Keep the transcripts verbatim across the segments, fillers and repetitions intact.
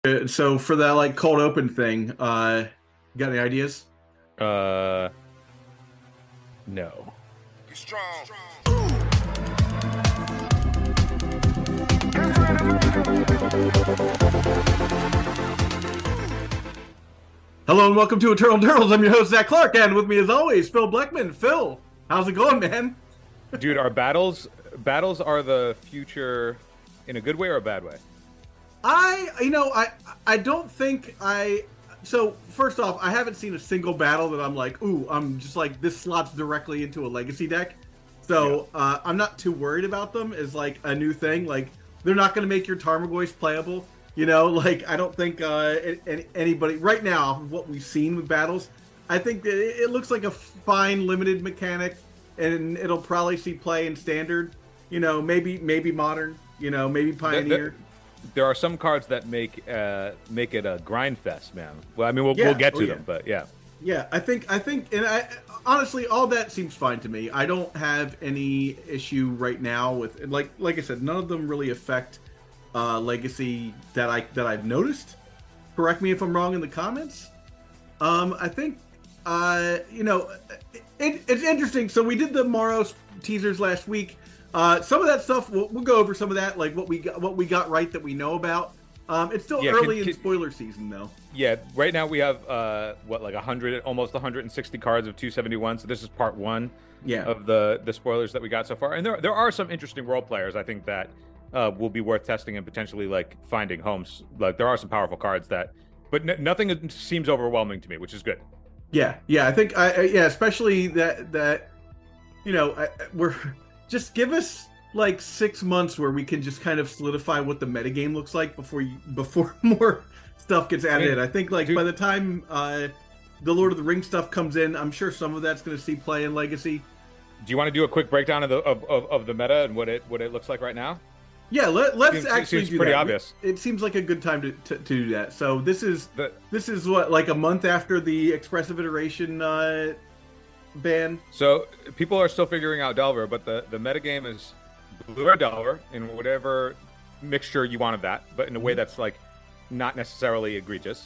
Uh, So for that like cold open thing, uh, you got any ideas? Uh, no. Strong. Hello and welcome to Eternal Turtles. I'm your host Zach Clark, and with me as always, Phil Bleckman. Phil, how's it going, man? Dude, our battles battles are the future in a good way or a bad way? I, you know, I, I don't think I. So first off, I haven't seen a single battle that I'm like, ooh, I'm just like this slots directly into a legacy deck. So Yeah. uh, I'm not too worried about them as like a new thing. Like they're not going to make your Tarmogoyf playable. You know, like I don't think uh, a- anybody right now what we've seen with battles. I think that it, it looks like a fine limited mechanic, and it'll probably see play in standard. You know, maybe maybe modern. You know, maybe There, pioneer. there, there are some cards that make uh make it a grind fest, man. Well, I mean, we'll Yeah. we'll get Oh, to yeah. them, but yeah. Yeah, I think I think, and I honestly, all that seems fine to me. I don't have any issue right now with like like I said, none of them really affect uh, legacy that I that I've noticed. Correct me if I'm wrong in the comments. Um, I think uh, you know it, it's interesting. So we did the Moros teasers last week. Uh, some of that stuff we'll, we'll go over some of that, like what we got, what we got right that we know about. Um, it's still Yeah, early can- in can- spoiler season though. Yeah, right now we have uh what like one hundred almost one hundred sixty cards of two seventy-one. So this is part one Yeah. of the the spoilers that we got so far. And there there are some interesting role players I think that uh will be worth testing and potentially like finding homes. Like there are some powerful cards that but n- nothing seems overwhelming to me, which is good. Yeah, yeah, I think I I- yeah, especially that that you know I, I- we're just give us like six months where we can just kind of solidify what the metagame looks like before you before more stuff gets added mean, in. I think like dude- by the time uh, the Lord of the Rings stuff comes in, I'm sure some of that's going to see play in Legacy. Do you want to do a quick breakdown of the of, of, of the meta and what it what it looks like right now? Yeah, let, let's Seems- actually seems do pretty that. obvious. It seems like a good time to, to, to do that. So this is The, this is what like a month after the expressive iteration uh, ban. So people are still figuring out Delver, but the the metagame is blue or Delver in whatever mixture you want of that, but in a way that's like not necessarily egregious.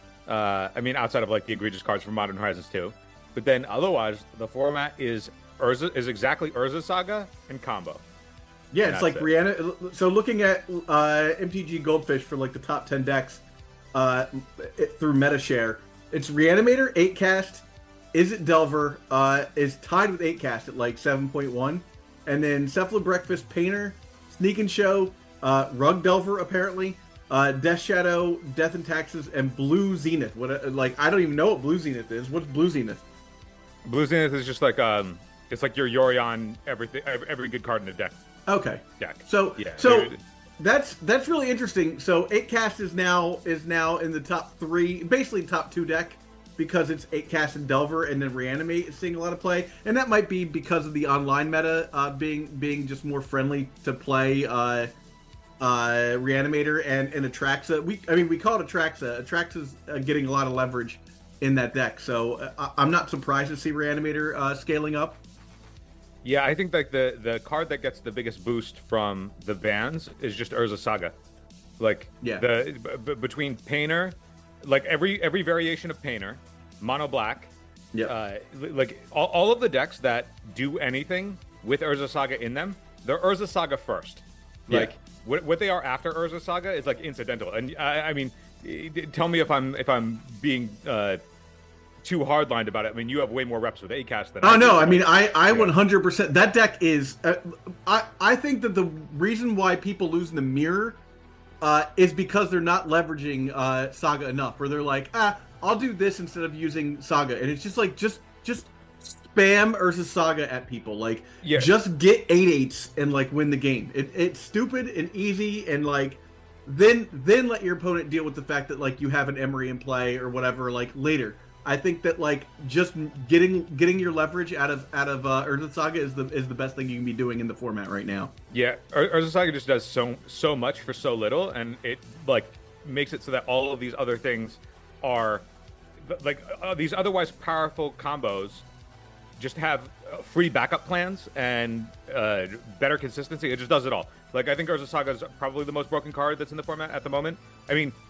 Uh, I mean, outside of like the egregious cards from Modern Horizons two, but then otherwise the format is Urza is exactly Urza Saga and combo. Yeah, And it's that's like it. Rihanna. So looking at uh, M T G Goldfish for like the top ten decks uh, it, through MetaShare, it's Reanimator, eight cast, Is It Delver uh, is tied with eight cast at like seven point one, and then Cephala Breakfast, Painter, Sneak and Show, uh, Rug Delver apparently, uh, Death Shadow, Death and Taxes, and Blue Zenith. What uh, like I don't even know what Blue Zenith is. What's Blue Zenith? Blue Zenith is just like um, it's like your Yorion everything every, every good card in the deck Okay. deck. So Yeah, so they're- that's that's really interesting. So eight cast is now is now in the top three, basically top two deck because it's eight cast and Delver, and then Reanimate is seeing a lot of play, and that might be because of the online meta uh, being being just more friendly to play uh, uh, Reanimator and and Atraxa. We I mean we call it Atraxa. Atraxa's uh, getting a lot of leverage in that deck, so uh, I- I'm not surprised to see Reanimator uh, scaling up. Yeah, I think like the the card that gets the biggest boost from the bans is just Urza Saga. Like Yeah. the b- b- between Painter, like every every variation of Painter, Mono Black, Yeah. uh, li- like all, all of the decks that do anything with Urza Saga in them, they're Urza Saga first. Yeah. Like what what they are after Urza Saga is like incidental. And I, I mean, eh, tell me if I'm if I'm being uh, too hardlined about it. I mean, you have way more reps with Acast than Oh I do. no! I mean, I I Yeah. one hundred percent that deck is. Uh, I I think that the reason why people lose in the mirror uh, is because they're not leveraging uh, Saga enough. Where they're like, ah, I'll do this instead of using Saga, and it's just like just just spam Ursa Saga at people. Like, Yeah. just get eight eights and like win the game. It, it's stupid and easy, and like then then let your opponent deal with the fact that like you have an Emery in play or whatever. Like later. I think that like just getting getting your leverage out of out of uh, Urza Saga is the is the best thing you can be doing in the format right now. Yeah, Ur- Urza Saga just does so so much for so little, and it like makes it so that all of these other things are like uh, these otherwise powerful combos just have uh, free backup plans and uh, better consistency. It just does it all. Like I think Urza Saga is probably the most broken card that's in the format at the moment. I mean,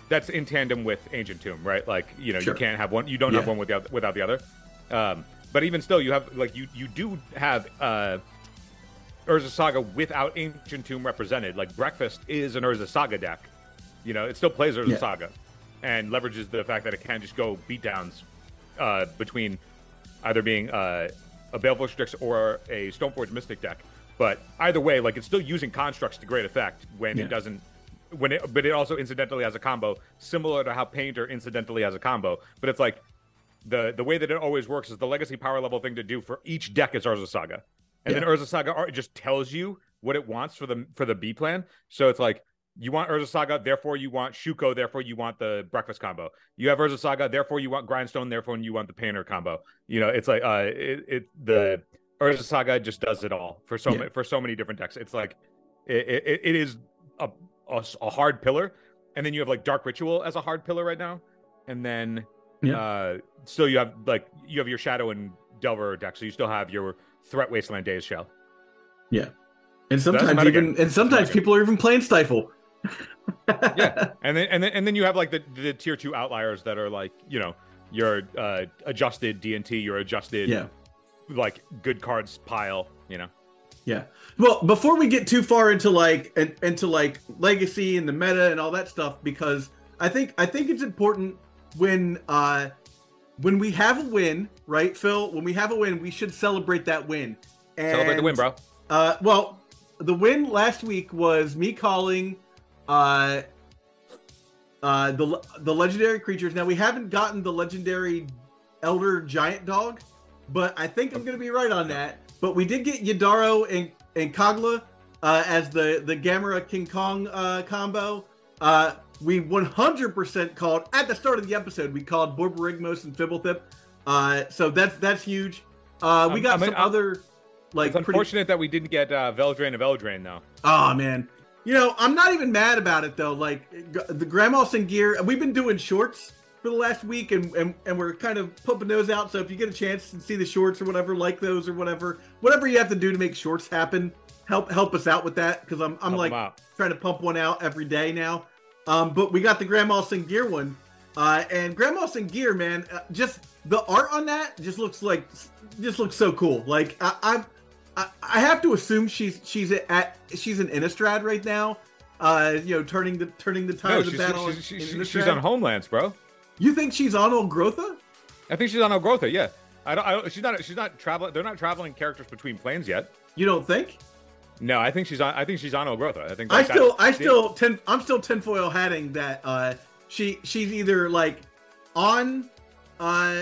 that's in tandem with Ancient Tomb, right? Like, you know, Sure. you can't have one, you don't Yeah. have one without without the other. Um, but even still, you have like you you do have uh, Urza Saga without Ancient Tomb represented. Like Breakfast is an Urza Saga deck. You know, it still plays Urza Yeah. Saga, and leverages the fact that it can just go beatdowns uh, between either being uh, a Baleful Strix or a Stoneforge Mystic deck. But either way, like it's still using constructs to great effect when Yeah. it doesn't. When it, but it also incidentally has a combo similar to how Painter incidentally has a combo. But it's like the the way that it always works is the legacy power level thing to do for each deck is Urza Saga, and Yeah. then Urza Saga ar- just tells you what it wants for the for the B plan. So it's like you want Urza Saga, therefore you want Shuko, therefore you want the Breakfast combo. You have Urza Saga, therefore you want Grindstone, therefore you want the Painter combo. You know, it's like uh, it, it the Urza Saga just does it all for so Yeah. ma- for so many different decks. It's like it, it, it is a, a a hard pillar, and then you have like Dark Ritual as a hard pillar right now, and then Yeah. uh, still you have like you have your Shadow and Delver deck, so you still have your Threat Wasteland Daze Shell. Yeah. And that's sometimes meta even game. and sometimes That's meta people are even playing Stifle. Yeah, and then and then and then you have like the, the tier two outliers that are like, you know, your uh, adjusted D and T, your adjusted Yeah. like good cards pile, you know. Yeah. Well, before we get too far into like in- into like legacy and the meta and all that stuff, because I think I think it's important when uh when we have a win, right, Phil? When we have a win, we should celebrate that win. And, Celebrate the win, bro. Uh, well, the win last week was me calling uh uh the the legendary creatures. Now we haven't gotten the legendary Elder Giant Dog, but I think I'm gonna be right on that. But we did get Yadaro and, and Kogla uh, as the, the Gamera King Kong uh, combo. Uh, we one hundred percent called, at the start of the episode, we called Borborygmos and Fibblethip. Uh, so that's that's huge. Uh, we Um, got I mean, some I'm- other, like, It's pretty... unfortunate that we didn't get uh, Veldrain of Eldraine, though. Oh, man. You know, I'm not even mad about it, though. Like, g- the Grandma Gear, we've been doing shorts for the last week, and, and and we're kind of pumping those out. So if you get a chance to see the shorts or whatever, like those or whatever, whatever you have to do to make shorts happen, help help us out with that, because I'm I'm Help 'em like out. trying to pump one out every day now. Um, but we got the Grandma Gear one, uh, and Grandma Gear, man, uh, just the art on that just looks like just looks so cool. Like I, I'm. I, I have to assume she's she's at she's in Innistrad right now, uh, you know, turning the turning the tide No, of the she's, battle. she's, in she's, Innistrad. she's on Homelands, bro. You think she's on Olgrotha? I think she's on Elgrotha, yeah. I don't, I don't. She's not. She's not traveling. They're not traveling characters between planes yet. You don't think? No, I think she's on. I think she's on Elgrotha. I think. I like, still I that's- still ten I'm still tinfoil hatting that uh she she's either like on uh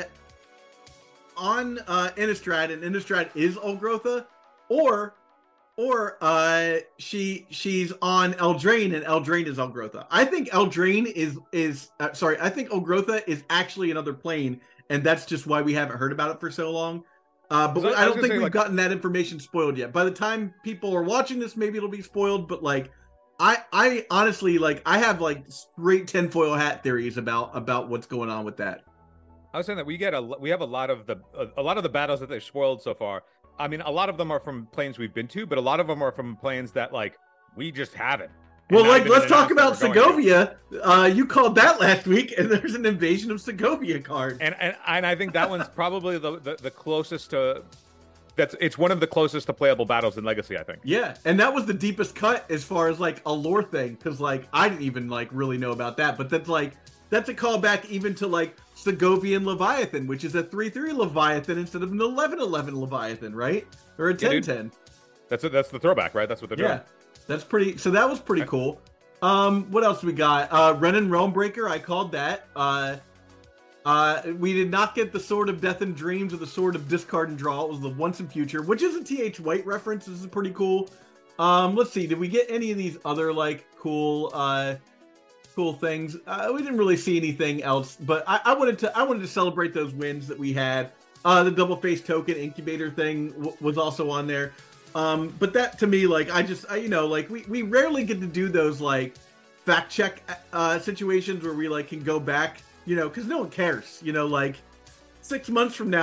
on uh Innistrad, and Innistrad is Olgrotha, or or uh she she's on Eldraine and Eldraine is Olgrotha. I think Eldraine is is uh, sorry, I think Olgrotha is actually another plane, and that's just why we haven't heard about it for so long. Uh, but So I I was don't gonna think say, we've like- gotten that information spoiled yet. By the time people are watching this, maybe it'll be spoiled. But like, I I honestly like I have like straight tinfoil hat theories about about what's going on with that. I was saying that we get a we have a lot of the a, a lot of the battles that they've spoiled so far. I mean, a lot of them are from planes we've been to, but a lot of them are from planes that like we just haven't. And Well, not like even let's talk announced about that we're going to. Segovia. Uh, you called that last week, and there's an invasion of Segovia card. And and and I think that one's probably the, the the closest to. That's it's one of the closest to playable battles in Legacy, I think. Yeah, and that was the deepest cut as far as like a lore thing, because like I didn't even like really know about that, but that's like that's a callback even to like Segovian Leviathan, which is a three three Leviathan instead of an eleven eleven Leviathan, right? Or a Yeah, ten dude. ten. That's that's the throwback, right? That's what they're doing. Yeah, that's pretty. So that was pretty Okay. cool. Um, what else we got? Uh, Renin Realmbreaker, I called that. Uh, uh, we did not get the Sword of Death and Dreams or the Sword of Discard and Draw. It was the Once and Future, which is a T H White reference. This is pretty cool. Um, let's see. Did we get any of these other like cool, uh, cool things? Uh, we didn't really see anything else, but I, I wanted to. I wanted to celebrate those wins that we had. Uh, the double face token incubator thing w- was also on there. Um, but that to me, like, I just, I, you know, like we, we rarely get to do those like fact check uh, situations where we like can go back, you know, because no one cares, you know, like six months from now,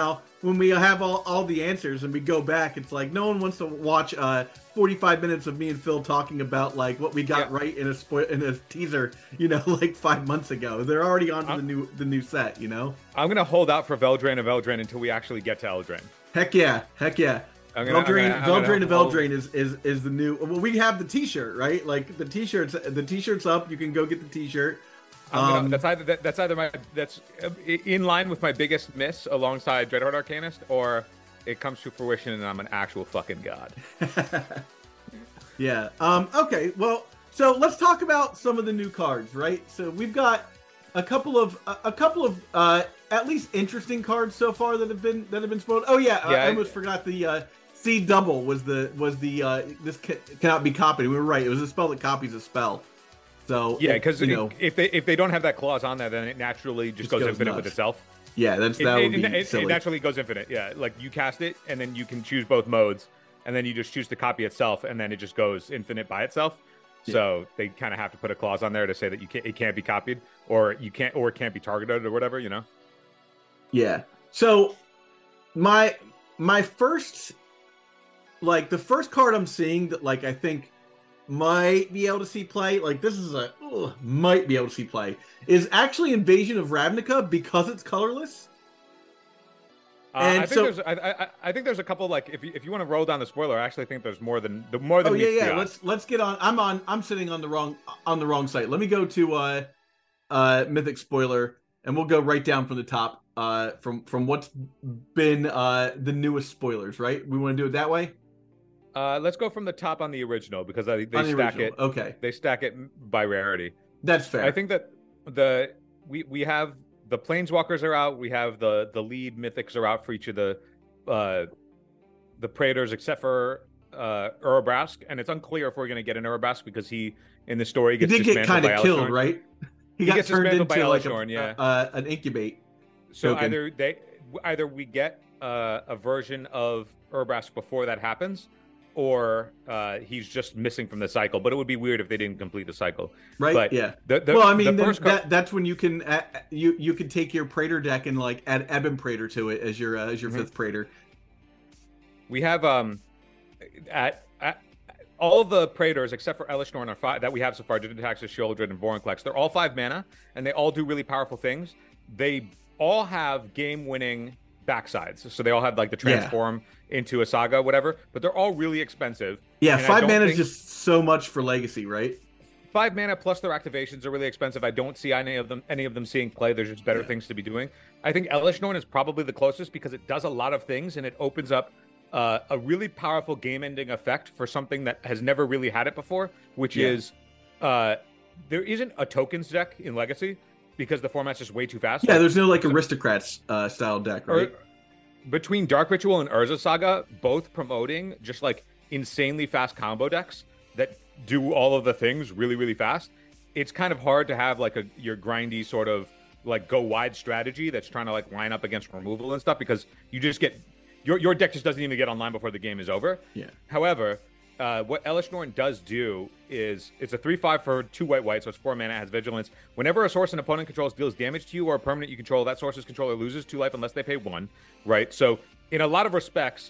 when we have all, all the answers and we go back, it's like no one wants to watch uh forty-five minutes of me and Phil talking about like what we got Yeah. right in a spoil in a teaser, you know, like five months ago. They're already on to I'm- the new the new set, you know. I'm gonna hold out for Veldrain of Eldraine until we actually get to Eldraine. Heck yeah, heck yeah. I'm gonna- I'm Veldrain, gonna- I'm gonna Veldrain of hold- Eldraine is, is is the new. Well, we have the T-shirt, right? Like the T-shirts, the T-shirt's up. You can go get the T-shirt. I'm gonna, Um, that's either that, that's either my that's uh, in line with my biggest miss alongside Dreadhorde Arcanist, or it comes to fruition and I'm an actual fucking god. Yeah. Um, okay. Well, so let's talk about some of the new cards, right? So we've got a couple of a, a couple of uh, at least interesting cards so far that have been that have been spoiled. Oh yeah, Yeah, I I- almost forgot the uh, C double was the was the uh, this ca- cannot be copied. We were right. It was a spell that copies a spell. So Yeah, it- because you know, if they if they don't have that clause on there, then it naturally just, Just goes, goes infinite with nuts. itself. yeah, that's It, that it, would be it- it silly. naturally goes infinite. Yeah, like you cast it, and then you can choose both modes, and then you just choose to copy itself, and then it just goes infinite by itself. Yeah. So they kind of have to put a clause on there to say that you can't it can't be copied, or you can't or it can't be targeted or whatever. You know. Yeah. So my my first like the first card I'm seeing that like I think might be able to see play, like this is a ugh, might be able to see play, is actually Invasion of Ravnica because it's colorless. Uh, And I think so- there's I, I, I think there's a couple like if you, if you want to roll down the spoiler, I actually think there's more than the more than Oh yeah, meets the yeah. eye. Let's let's get on. I'm on. I'm sitting on the wrong on the wrong site. Let me go to uh, uh, Mythic spoiler, and we'll go right down from the top. Uh, from from what's been uh the newest spoilers. Right? We want to do it that way. Uh, let's go from the top on the original because I, they On the stack original. it. Okay, They stack it by rarity. that's fair. I think that the we we have the planeswalkers are out. We have the the lead mythics are out for each of the uh the praetors except for uh Urabrask, and it's unclear if we're going to get an Urabrask because he in the story He gets did get dismantled kind of by killed, Elishnorn. right? He, He got gets turned dismantled by into like Elishnorn, a, yeah. uh, an incubate. So token. either they either we get uh, a version of Urabrask before that happens, or uh, he's just missing from the cycle. But it would be weird if they didn't complete the cycle. Right? But Yeah. The, the, well, I mean, the then first card- that that's when you can uh, you you can take your Praetor deck and like add Ebon Praetor to it as your uh, as your Mhm. fifth Praetor. we have um at, at all the Praetors except for Elishnorn are five that we have so far, Digitaxis, Sheoldred, and Vorinclex. They're all five mana, and they all do really powerful things. They all have game-winning backsides, so they all have like the Yeah. transform into a saga, whatever. But they're all really expensive. Yeah, And I five don't mana think- is just so much for Legacy, right? Five mana plus their activations are really expensive. I don't see any of them any of them seeing play. There's just better Yeah. things to be doing. I think Elishnorn is probably the closest because it does a lot of things and it opens up uh, a really powerful game-ending effect for something that has never really had it before, which Yeah. is uh, there isn't a tokens deck in Legacy because the format's just way too fast. Yeah, Like, there's no like aristocrats uh, style deck, or- right? between Dark Ritual and Urza Saga, both promoting just like insanely fast combo decks that do all of the things really, really fast. It's kind of hard to have like a your grindy sort of like go wide strategy that's trying to like line up against removal and stuff because you just get your your deck just doesn't even get online before the game is over. Yeah. However, uh, what Elishnorn does do is it's a three five for two white white, so it's four mana, has vigilance. Whenever a source an opponent controls deals damage to you or a permanent you control, that source's controller loses two life unless they pay one, right? So in a lot of respects,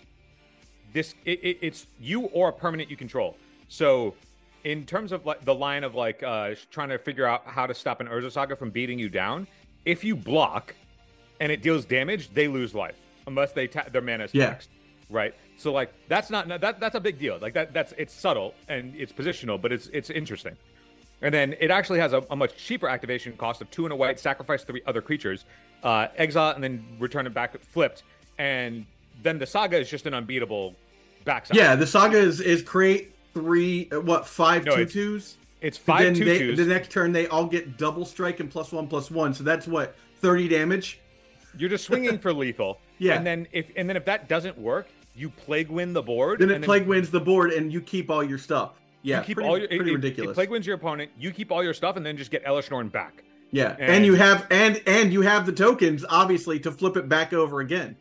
this it, it, it's you or a permanent you control. So in terms of like the line of like uh, trying to figure out how to stop an Urza Saga from beating you down, if you block and it deals damage, they lose life unless they ta- their mana is Yeah. taxed, right? So like that's not that that's a big deal. Like that that's it's subtle and it's positional, but it's it's interesting. And then it actually has a, a much cheaper activation cost of two and a white, sacrifice three other creatures, uh, exile, and then return it back flipped. And then the saga is just an unbeatable backside. Yeah, the saga is is create three uh, what five No, two it's twos. It's But five then two they, twos. the next turn they all get double strike and plus one plus one. So that's what thirty damage. You're just swinging for lethal. Yeah. And then if and then if that doesn't work, you plague win the board. Then it and plague wins the board and you keep all your stuff. Yeah, you keep pretty, all your pretty it, ridiculous. It, it plague wins your opponent. You keep all your stuff and then just get Elishnorn back. yeah, and, and- you have and and you have the tokens obviously to flip it back over again.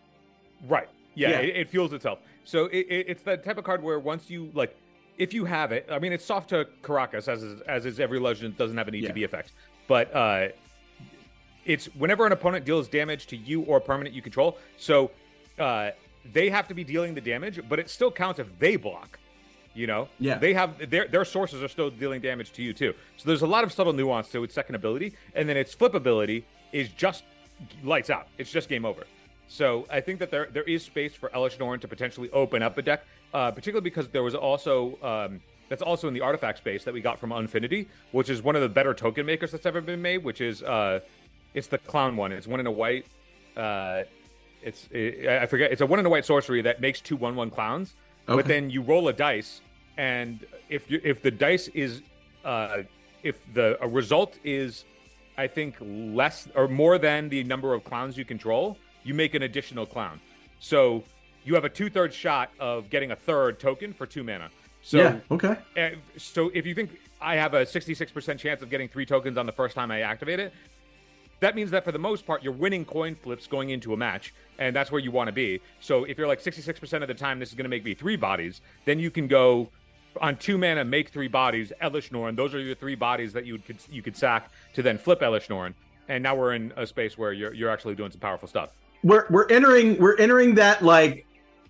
Right. Yeah. Yeah. It, it fuels itself. So it, it, it's that type of card where once you like, if you have it, I mean, it's soft to Caracas as is, as is every legend. Doesn't have an E T B Yeah. effect, but uh, it's whenever an opponent deals damage to you or a permanent you control. So uh, they have to be dealing the damage, but it still counts if they block. You know, yeah, they have their their sources are still dealing damage to you too. So there's a lot of subtle nuance to its second ability, and then its flip ability is just lights out. It's just game over. So I think that there there is space for Elesh Norn to potentially open up a deck, uh, particularly because there was also um, that's also in the artifact space that we got from Unfinity, which is one of the better token makers that's ever been made. Which is uh, it's the clown one. It's one in a white. Uh, it's it, I forget. It's a one in a white sorcery that makes two one one clowns. Okay. But then you roll a dice. And if you if the dice is, uh, if the a result is, I think less or more than the number of clowns you control, you make an additional clown. So you have a two thirds shot of getting a third token for two mana. So, yeah. Okay. Uh, so if you think I have a sixty-six percent chance of getting three tokens on the first time I activate it, that means that for the most part, you're winning coin flips going into a match, and that's where you want to be. So if you're like sixty-six percent of the time, this is going to make me three bodies, then you can go on two mana, make three bodies, Elesh Norn. Those are your three bodies that you could you could sack to then flip Elesh Norn. And now we're in a space where you're you're actually doing some powerful stuff. We're we're entering we're entering that like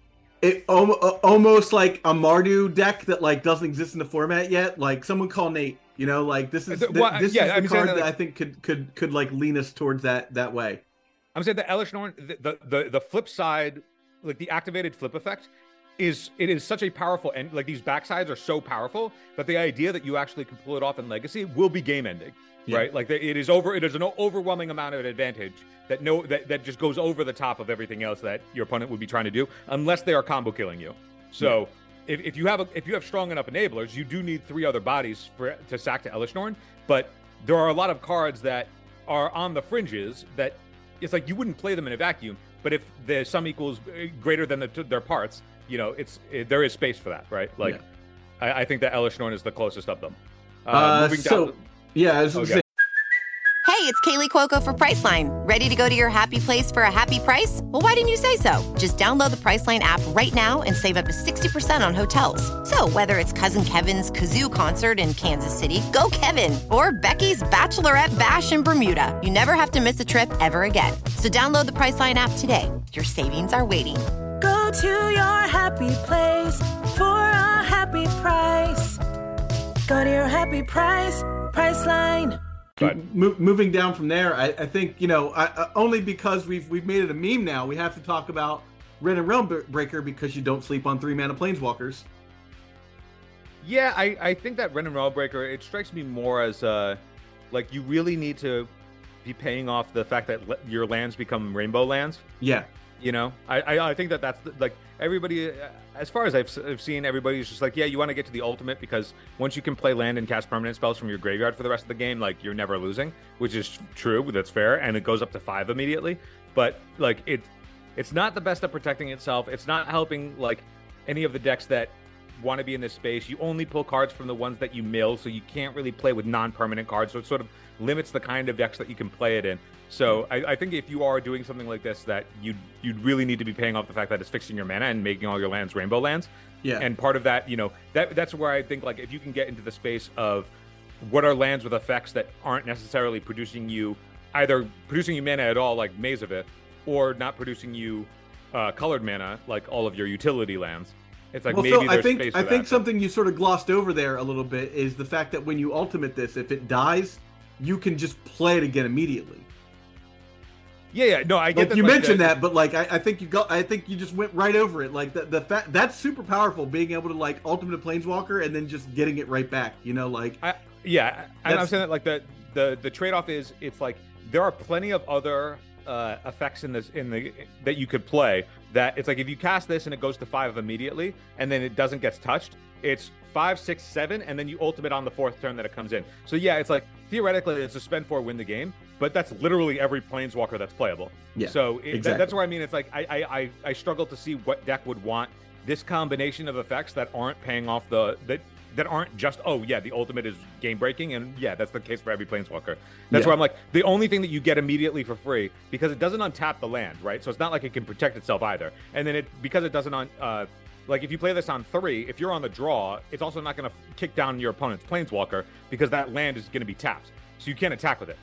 it almost like a Mardu deck that like doesn't exist in the format yet. Like someone call Nate. You know, like this is well, this yeah, is the I'm card that, like, that I think could could could like lean us towards that that way. I'm saying that Elesh Norn, the, the the the flip side, like the activated flip effect. Is it is such a powerful end, like these backsides are so powerful that the idea that you actually can pull it off in Legacy will be game ending, yeah. right? Like the, it is over. It is an overwhelming amount of advantage that no that, that just goes over the top of everything else that your opponent would be trying to do, unless they are combo killing you. So yeah. if, if you have a, if you have strong enough enablers, you do need three other bodies for to sack to Elesh Norn. But there are a lot of cards that are on the fringes that it's like you wouldn't play them in a vacuum. But if the sum equals greater than the, their parts, you know, it's it, there is space for that, right? Like, yeah. I, I think that Elesh Norn is the closest of them. Uh, uh, moving so, down, yeah, I was okay. Hey, it's Kaylee Cuoco for Priceline. Ready to go to your happy place for a happy price? Well, why didn't you say so? Just download the Priceline app right now and save up to sixty percent on hotels. So whether it's Cousin Kevin's Kazoo Concert in Kansas City, go Kevin, or Becky's Bachelorette Bash in Bermuda, you never have to miss a trip ever again. So download the Priceline app today. Your savings are waiting. Go to your happy place for a happy price. Go to your happy price, Priceline. Mo- moving down from there, I, I think, you know, I, uh, only because we've we've made it a meme now, we have to talk about Ren and Realmbreaker because you don't sleep on three mana Planeswalkers. Yeah, I, I think that Ren and Realmbreaker, it strikes me more as, uh, like, you really need to be paying off the fact that le- your lands become rainbow lands. Yeah. You know, I, I, I think that that's, the, like, everybody, as far as I've, I've seen, everybody's just like, yeah, you want to get to the ultimate because once you can play land and cast permanent spells from your graveyard for the rest of the game, like, you're never losing, which is true, that's fair, and it goes up to five immediately. But, like, it, it's not the best at protecting itself. It's not helping, like, any of the decks that want to be in this space. You only pull cards from the ones that you mill, so you can't really play with non-permanent cards, so it sort of limits the kind of decks that you can play it in. So I, I think if you are doing something like this, that you'd, you'd really need to be paying off the fact that it's fixing your mana and making all your lands rainbow lands. Yeah. And part of that, you know, that that's where I think, like, if you can get into the space of what are lands with effects that aren't necessarily producing you, either producing you mana at all, like Maze of Ith, or not producing you uh, colored mana, like all of your utility lands. It's like, well, maybe Phil, there's I think space for I think that. something you sort of glossed over there a little bit is the fact that when you ultimate this, if it dies, you can just play it again immediately. Yeah, yeah, no, I get like that. You like mentioned the, that, but like I, I think you go, I think you just went right over it. Like the the fact that's super powerful, being able to like ultimate Planeswalker and then just getting it right back. You know, like I, yeah, I, I'm saying that like the the the trade off is it's like there are plenty of other uh, effects in this in the that you could play. That it's like if you cast this and it goes to five immediately, and then it doesn't get touched, it's five, six, seven, and then you ultimate on the fourth turn that it comes in. So yeah, it's like theoretically it's a spend four, win the game, but that's literally every Planeswalker that's playable. Yeah, so it, exactly. that, that's where I mean it's like I, I I I struggle to see what deck would want this combination of effects that aren't paying off the that that aren't just, oh yeah, the ultimate is game breaking, and yeah, that's the case for every Planeswalker. That's yeah. where I'm like, the only thing that you get immediately for free, because it doesn't untap the land, right? So it's not like it can protect itself either. And then it because it doesn't on uh like if you play this on three, if you're on the draw, it's also not going to kick down your opponent's Planeswalker because that land is going to be tapped, so you can't attack with it.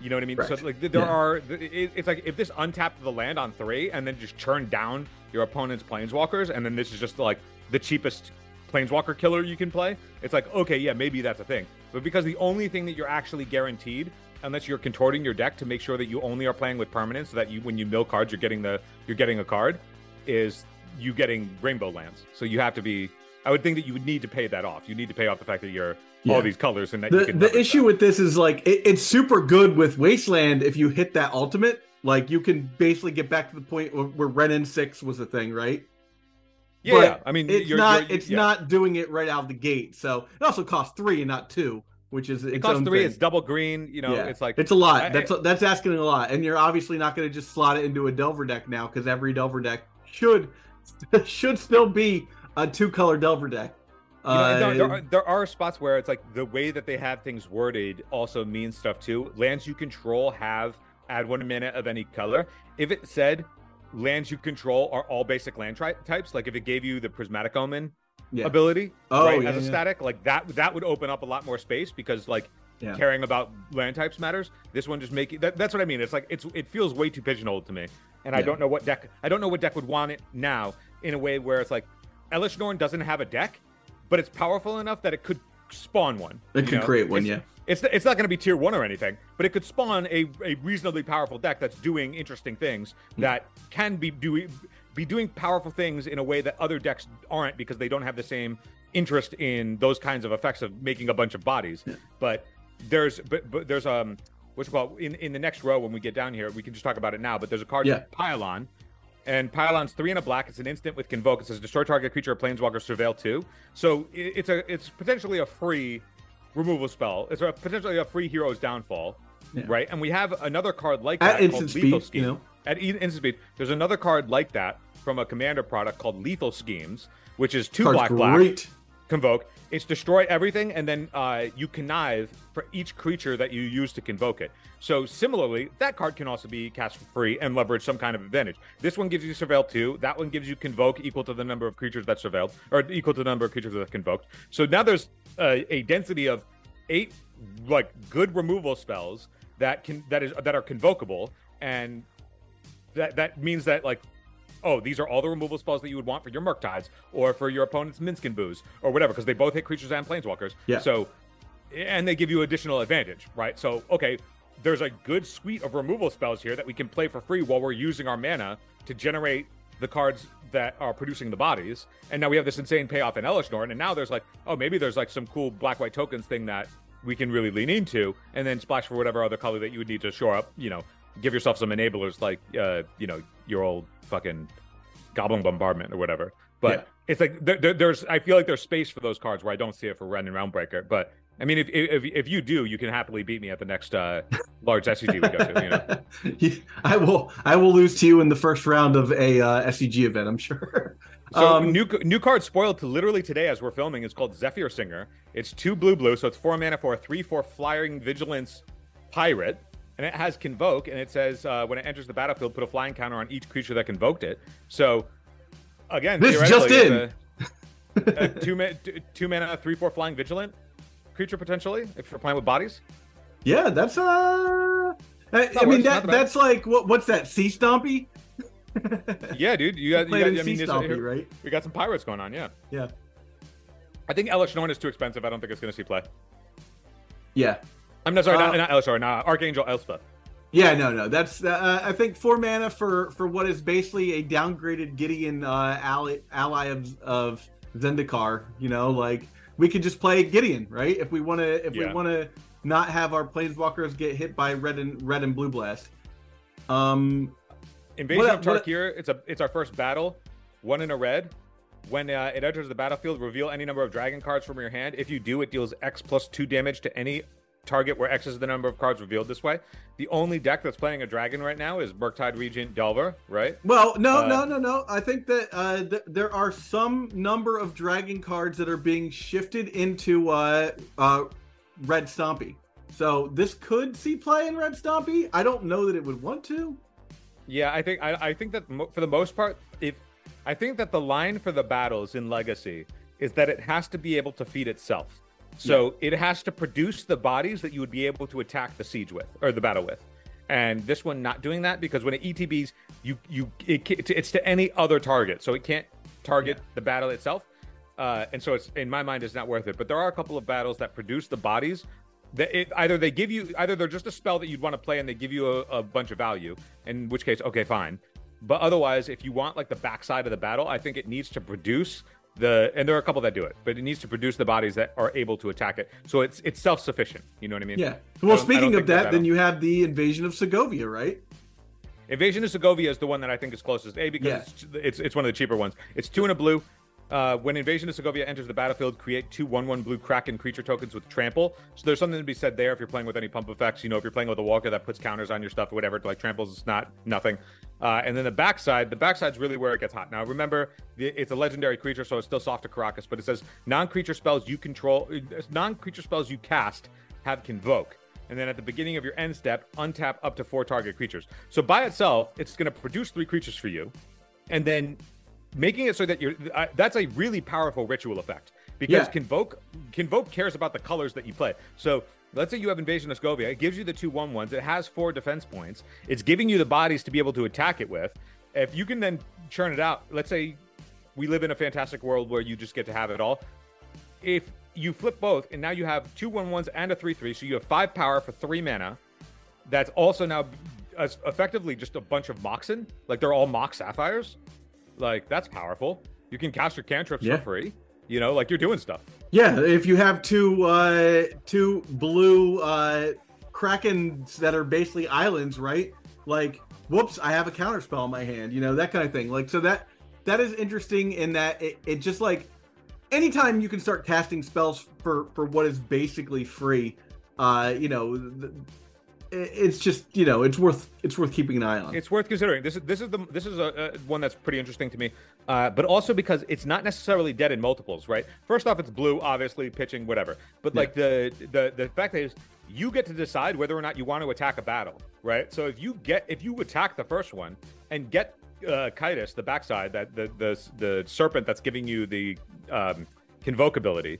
You know what I mean? Correct. So like there Yeah. are, it, it's like if this untapped the land on three and then just churned down your opponent's planeswalkers, and then this is just like the cheapest planeswalker killer you can play, it's like, okay, yeah, maybe that's a thing. But because the only thing that you're actually guaranteed, unless you're contorting your deck to make sure that you only are playing with permanents, so that you, when you mill cards, you're getting the you're getting a card, is you getting rainbow lands. So you have to be. I would think that you would need to pay that off. You need to pay off the fact that you're Yeah. all these colors and that The you can. the leverage issue that. with this is like it, it's super good with Wasteland if you hit that ultimate. Like you can basically get back to the point where, where Renin six was a thing, right? Yeah, But yeah. I mean, it's you're, not you're, it's yeah. not doing it right out of the gate. So it also costs three and not two, which is It its costs own three. thing. It's double green. You know, Yeah. it's like it's a lot. I- that's that's asking a lot, and you're obviously not going to just slot it into a Delver deck now because every Delver deck should should still be a two color Delver deck. You know, no, there, Uh, are, there are spots where it's like the way that they have things worded also means stuff too. Lands you control have add one mana of any color. If it said lands you control are all basic land tri- types, like if it gave you the Prismatic Omen yeah. ability Oh, right, yeah, as a yeah. static, like that that would open up a lot more space because like Yeah. caring about land types matters. This one just make it, that, that's what I mean. It's like it's it feels way too pigeonholed to me, and I Yeah. don't know what deck I don't know what deck would want it now in a way where it's like Elish Norn doesn't have a deck, but it's powerful enough that it could spawn one. It you could know? create one, It's- yeah. It's it's not going to be tier one or anything, but it could spawn a, a reasonably powerful deck that's doing interesting things that can be doing be doing powerful things in a way that other decks aren't because they don't have the same interest in those kinds of effects of making a bunch of bodies. Yeah. But there's but, but there's um what's it called in in the next row when we get down here we can just talk about it now. But there's a card Yeah. Pylon. And Pylon's three and a black. It's an instant with Convoke. It says destroy target creature or planeswalker, surveil two. So it, it's a it's potentially a free removal spell. It's a, potentially a free hero's downfall, Yeah. right? And we have another card like At that instant called Lethal speed, Scheme. you know? At e- instant speed, there's another card like that from a commander product called Lethal Schemes, which is two Card's black black. great. Convoke. It's destroy everything, and then uh, you connive for each creature that you use to convoke it. So similarly, that card can also be cast for free and leverage some kind of advantage. This one gives you surveil two. That one gives you convoke equal to the number of creatures that surveilled, or equal to the number of creatures that convoked. So now there's uh, a density of eight like good removal spells that can that is that are convocable, and that that means that like. Oh, these are all the removal spells that you would want for your Murktides or for your opponent's Minsc and Booze or whatever, because they both hit creatures and planeswalkers. Yeah. So, and they give you additional advantage, right? So, okay, there's a good suite of removal spells here that we can play for free while we're using our mana to generate the cards that are producing the bodies. And now we have this insane payoff in Elish Norn. And now there's like, oh, maybe there's like some cool black-white tokens thing that we can really lean into and then splash for whatever other color that you would need to shore up, you know, give yourself some enablers like, uh, you know, your old fucking Goblin Bombardment or whatever. But Yeah. it's like there, there, there's, I feel like there's space for those cards where I don't see it for Ren and Roundbreaker. But I mean, if if if you do, you can happily beat me at the next uh, large S C G we go to. You know, You- I will I will lose to you in the first round of a uh, S C G event, I'm sure. so Um, new new card spoiled to literally today as we're filming is called Zephyr Singer. It's two blue blue, so it's four mana for a three four flying vigilance pirate. And it has Convoke, and it says uh, when it enters the battlefield, put a flying counter on each creature that convoked it. So, again, This just theoretically, in. it's a, a two, ma- two, two mana, three four flying vigilant creature potentially if you're playing with bodies. Yeah, that's uh I, I Not mean worse, that not bad. that's like what what's that, Sea Stompy? Yeah, dude, you got, you Played got in I mean, Sea this- Stompy, right? we got some pirates going on. Yeah, Yeah. I think Elish Norn is too expensive. I don't think it's going to see play. Yeah. I'm not sorry, Uh, not, not Elish Norn, not Archangel Elspeth. Yeah, no, no. That's uh, I think four mana for for what is basically a downgraded Gideon uh, ally ally of of Zendikar. You know, like we could just play Gideon, right? If we want to, if Yeah. we want to not have our planeswalkers get hit by red and red and blue blast. Um, Invasion What- of what- Tarkir. It's a it's our first battle. One in a red. When uh, it enters the battlefield, reveal any number of dragon cards from your hand. If you do, it deals X plus two damage to any target where X is the number of cards revealed this way. The only deck that's playing a dragon right now is Murktide Regent Delver, right? well, no, Uh, no, no, no. I think that uh, th- there are some number of dragon cards that are being shifted into uh, uh, Red Stompy. So this could see play in Red Stompy. I don't know that it would want to. Yeah, I think I, I think that mo- for the most part, if I think that the line for the battles in Legacy is that it has to be able to feed itself. So yeah. it has to produce the bodies that you would be able to attack the siege with, or the battle with. And this one not doing that, because when it E T Bs, you you it, it's to any other target, so it can't target yeah. the battle itself. Uh, and so it's, in my mind, it's not worth it. But there are a couple of battles that produce the bodies that it, either they give you, either they're just a spell that you'd want to play and they give you a, a bunch of value, in which case, okay, fine. But otherwise, if you want like the backside of the battle, I think it needs to produce the, and there are a couple that do it, but it needs to produce the bodies that are able to attack it. So it's it's self-sufficient. You know what I mean? Yeah. Well, speaking of that, then you have the Invasion of Segovia, right? Invasion of Segovia is the one that I think is closest. A, because yeah. it's, it's it's one of the cheaper ones. It's two and a blue. Uh, when Invasion of Segovia enters the battlefield, create two one one blue Kraken creature tokens with trample. So there's something to be said there if you're playing with any pump effects. You know, if you're playing with a walker that puts counters on your stuff or whatever, like tramples, it's not nothing. Uh, and then the backside, the backside's really where it gets hot. Now remember, it's a legendary creature, so it's still soft to Caracas, but it says non-creature spells you control, non-creature spells you cast have Convoke. And then at the beginning of your end step, untap up to four target creatures. So by itself, it's going to produce three creatures for you, and then making it so that you're uh, that's a really powerful ritual effect, because yeah. Convoke Convoke cares about the colors that you play. So let's say you have Invasion of Segovia. It gives you the two one ones. It has four defense points. It's giving you the bodies to be able to attack it with. If you can then churn it out, let's say we live in a fantastic world where you just get to have it all. If you flip both, and now you have two one ones and a three three, so you have five power for three mana. That's also now as effectively just a bunch of Moxen. Like, they're all Mox Sapphires. Like, that's powerful. You can cast your cantrips yeah. for free. You know, like, you're doing stuff. Yeah, if you have two uh, two blue uh, Krakens that are basically islands, right? Like, whoops, I have a counterspell in my hand. You know, that kind of thing. Like, so that that is interesting in that it, it just, like, anytime you can start casting spells for, for what is basically free, uh, you know, the, it's just, you know, it's worth it's worth keeping an eye on. It's worth considering. This is this is the this is a, a one that's pretty interesting to me, uh, but also because it's not necessarily dead in multiples, right? First off, it's blue, obviously pitching, whatever. But like yeah. the the the fact is, you get to decide whether or not you want to attack a battle, right? So if you get if you attack the first one and get uh, Kitus, the backside, that the the the serpent that's giving you the um, Convoke ability.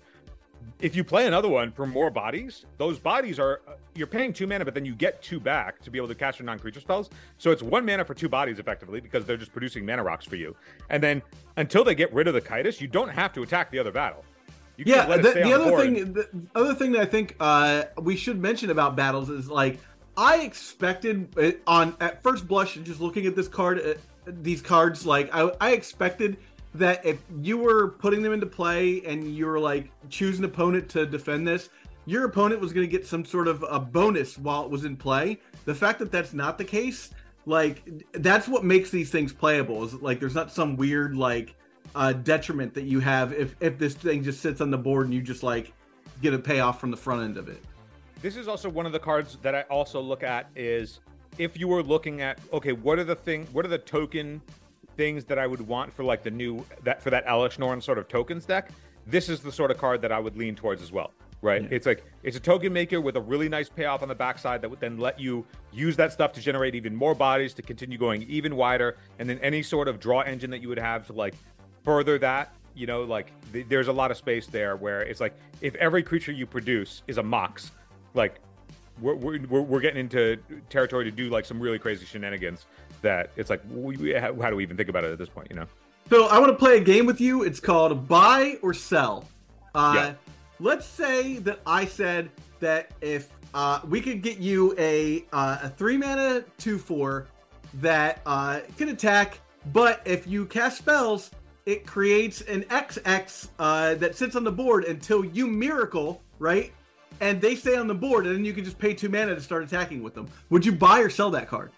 If you play another one for more bodies, those bodies are, you're paying two mana, but then you get two back to be able to cast your non-creature spells. So it's one mana for two bodies, effectively, because they're just producing mana rocks for you. And then until they get rid of the Kitus, you don't have to attack the other battle. You can yeah, let it the, stay the on other board. thing, the other thing that I think uh, we should mention about battles is, like, I expected it on at first blush, just looking at this card, uh, these cards, like I, I expected that if you were putting them into play and you were like choose an opponent to defend this, your opponent was going to get some sort of a bonus while it was in play. The fact that that's not the case, like, that's what makes these things playable, is like there's not some weird like uh detriment that you have if if this thing just sits on the board and you just like get a payoff from the front end of it. This is also one of the cards that I also look at, is if you were looking at, okay, what are the thing what are the token things that I would want for like the new that for that Elesh Norn sort of tokens deck, this is the sort of card that I would lean towards as well, right? Yeah. It's like it's a token maker with a really nice payoff on the backside that would then let you use that stuff to generate even more bodies to continue going even wider, and then any sort of draw engine that you would have to like further that, you know, like th- there's a lot of space there where it's like if every creature you produce is a Mox, like we're we're we're getting into territory to do like some really crazy shenanigans that it's like, we, how, how do we even think about it at this point, you know? So I want to play a game with you. It's called Buy or Sell. Uh, yeah. Let's say that I said that if uh, we could get you a uh, a three mana two four that uh, can attack, but if you cast spells, it creates an X X uh, that sits on the board until you miracle, right? And they stay on the board, and then you can just pay two mana to start attacking with them. Would you buy or sell that card?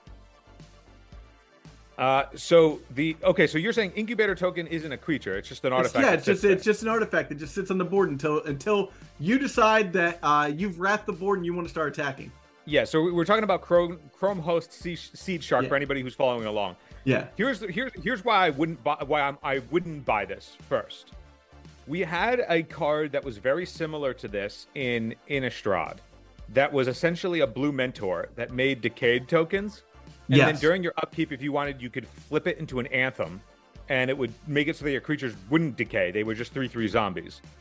Uh, so the okay, so you're saying Incubator token isn't a creature; it's just an artifact. It's, yeah, it's just there. It's just an artifact that just sits on the board until until you decide that uh, you've wrapped the board and you want to start attacking. Yeah, so we're talking about Chrome, Chrome Host Seed Shark yeah. for anybody who's following along. Yeah. Here's here's here's why I wouldn't buy why I'm, I wouldn't buy this first. We had a card that was very similar to this in Innistrad, that was essentially a blue mentor that made decayed tokens. And yes. then during your upkeep, if you wanted, you could flip it into an Anthem, and it would make it so that your creatures wouldn't decay. They were just three three zombies.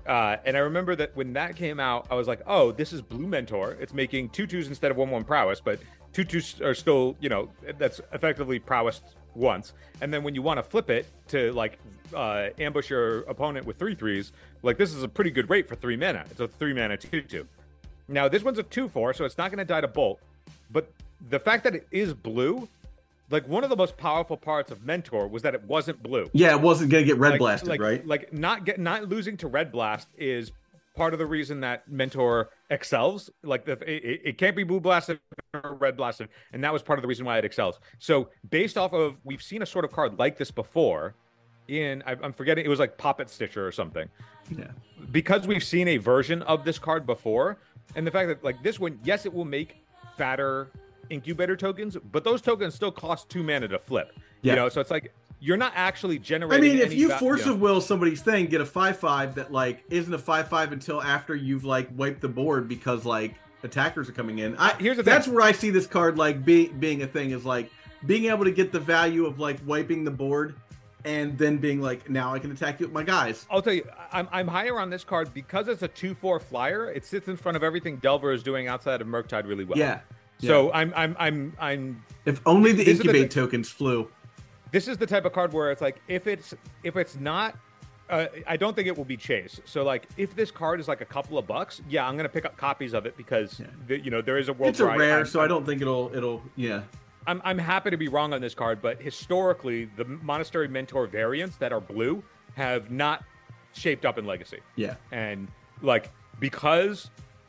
Uh, and I remember that when that came out, I was like, oh, this is Blue Mentor. It's making two twos instead of one one prowess, but two twos are still, you know, that's effectively prowess once. And then when you want to flip it to like uh, ambush your opponent with three threes, like this is a pretty good rate for three mana. It's a three mana two two. Now this one's a two four, so it's not going to die to bolt. But the fact that it is blue, like one of the most powerful parts of Mentor was that it wasn't blue. Yeah, it wasn't going to get red like, blasted, like, right? Like not get not losing to red blast is part of the reason that Mentor excels. Like the, it, it can't be blue blasted or red blasted, and that was part of the reason why it excels. So based off of, we've seen a sort of card like this before in, I'm forgetting, it was like Poppet Stitcher or something. Yeah. Because we've seen a version of this card before, and the fact that like this one, yes, it will make fatter incubator tokens, but those tokens still cost two mana to flip. Yeah. You know, so it's like you're not actually I generating. mean, if any you va- force you know, of will somebody's thing, get a five five that like isn't a five five until after you've like wiped the board because like attackers are coming in. I, Here's the that's thing. where I see this card like be, being a thing is like being able to get the value of like wiping the board and then being like, now I can attack you with my guys. I'll tell you, I'm I'm higher on this card because it's a two four flyer. It sits in front of everything Delver is doing outside of Murktide really well. Yeah. So yeah. I'm I'm I'm I'm. If only the This is the incubate thing. tokens flew. This is the type of card where it's like if it's if it's not. Uh, I don't think it will be chase. So like, if this card is like a couple of bucks, yeah, I'm gonna pick up copies of it because Yeah. the, you know there is a world. It's a where I- rare, I'm- so I don't think it'll it'll yeah. I'm I'm happy to be wrong on this card, but historically, the Monastery Mentor variants that are blue have not shaped up in Legacy. Yeah. And like because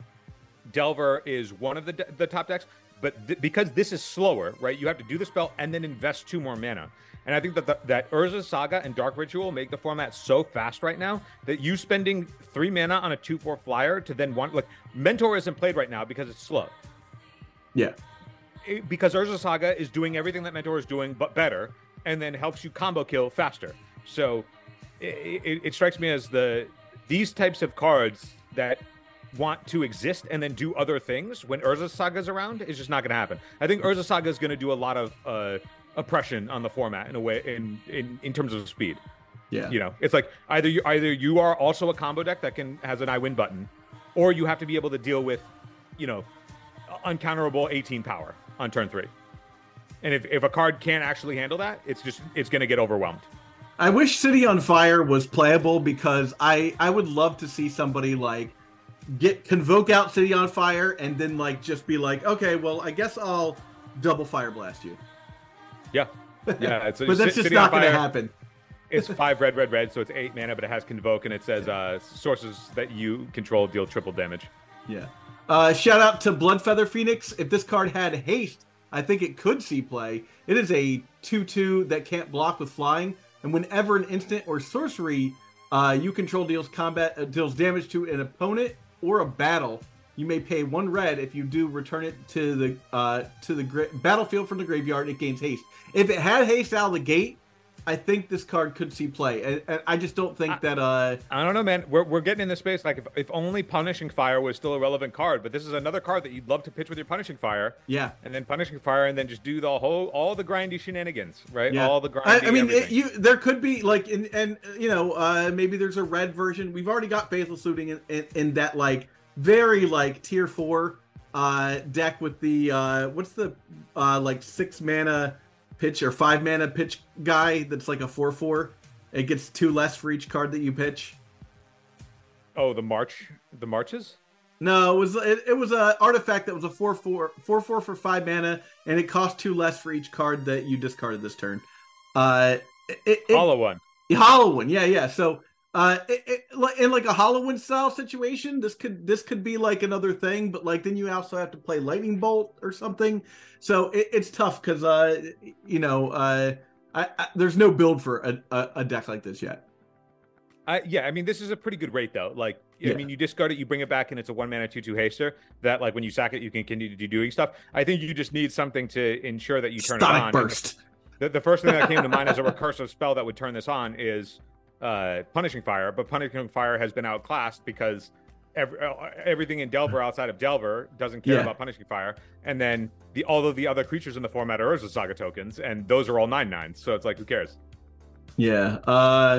Delver is one of the de- the top decks, but th- because this is slower, right? You have to do the spell and then invest two more mana. And I think that the, that Urza's Saga and Dark Ritual make the format so fast right now that you spending three mana on a two four flyer to then one like Mentor isn't played right now because it's slow. Yeah. It- because Urza Saga is doing everything that Mentor is doing, but better, and then helps you combo kill faster. So it, it, it strikes me as the these types of cards that want to exist and then do other things when Urza Saga is around is just not going to happen. I think Urza Saga is going to do a lot of uh, oppression on the format in a way in, in in terms of speed. Yeah. You know, it's like either you either you are also a combo deck that can has an I win button, or you have to be able to deal with, you know, uncounterable eighteen power on turn three. And if, if a card can't actually handle that, it's just it's going to get overwhelmed. I wish City on Fire was playable because I I would love to see somebody like get convoke out City on Fire and then like just be like, okay, well I guess I'll double Fire Blast you. Yeah, yeah. It's, But that's just City on not going to Fire, happen. It's five red, red, red, so it's eight mana, but it has Convoke, and it says uh, sources that you control deal triple damage. Yeah. Uh, shout out to Bloodfeather Phoenix. If this card had haste, I think it could see play. It is a two two that can't block with flying, and whenever an instant or sorcery uh, you control deals combat uh, deals damage to an opponent or a battle, you may pay one red. If you do, return it to the uh, to the gra- battlefield from the graveyard. It gains haste. If it had haste out of the gate, I think this card could see play, and, and I just don't think I, that. Uh, I don't know, man. We're we're getting in this space. Like if, if only Punishing Fire was still a relevant card, but this is another card that you'd love to pitch with your Punishing Fire. yeah. And then Punishing Fire, and then just do the whole all the grindy shenanigans, right? Yeah. All the grindy. I, I mean, it, everything. you there could be like, in, and you know, uh, maybe there's a red version. We've already got Faithless Looting in, in, in that like very like tier four uh, deck with the uh, what's the uh, like six mana pitch or five mana pitch guy that's like a four four. It gets two less for each card that you pitch. Oh, the march, the marches. No, it was it, it was a artifact that was a four four four four for five mana, and it cost two less for each card that you discarded this turn. Uh, it, it, Hollow one. Hollow one, yeah, yeah. So, uh, it, it, like- in like a Hollow one style situation, this could this could be like another thing, but like then you also have to play Lightning Bolt or something. So it, it's tough because uh, you know, uh, I, I, there's no build for a, a, a deck like this yet. I, yeah, I mean, this is a pretty good rate though. Like, I Yeah. mean, you discard it, you bring it back, and it's a one mana two two haster. That like when you sack it, you can continue to doing stuff. I think you just need something to ensure that you turn Stonic it on. Burst. The, the first thing that came to mind as a recursive spell that would turn this on is uh, Punishing Fire, but Punishing Fire has been outclassed because every, uh, everything in Delver outside of Delver doesn't care Yeah. about Punishing Fire, and then the all of the other creatures in the format are Urza Saga tokens, and those are all nine nines. So it's like, who cares? Yeah. Uh,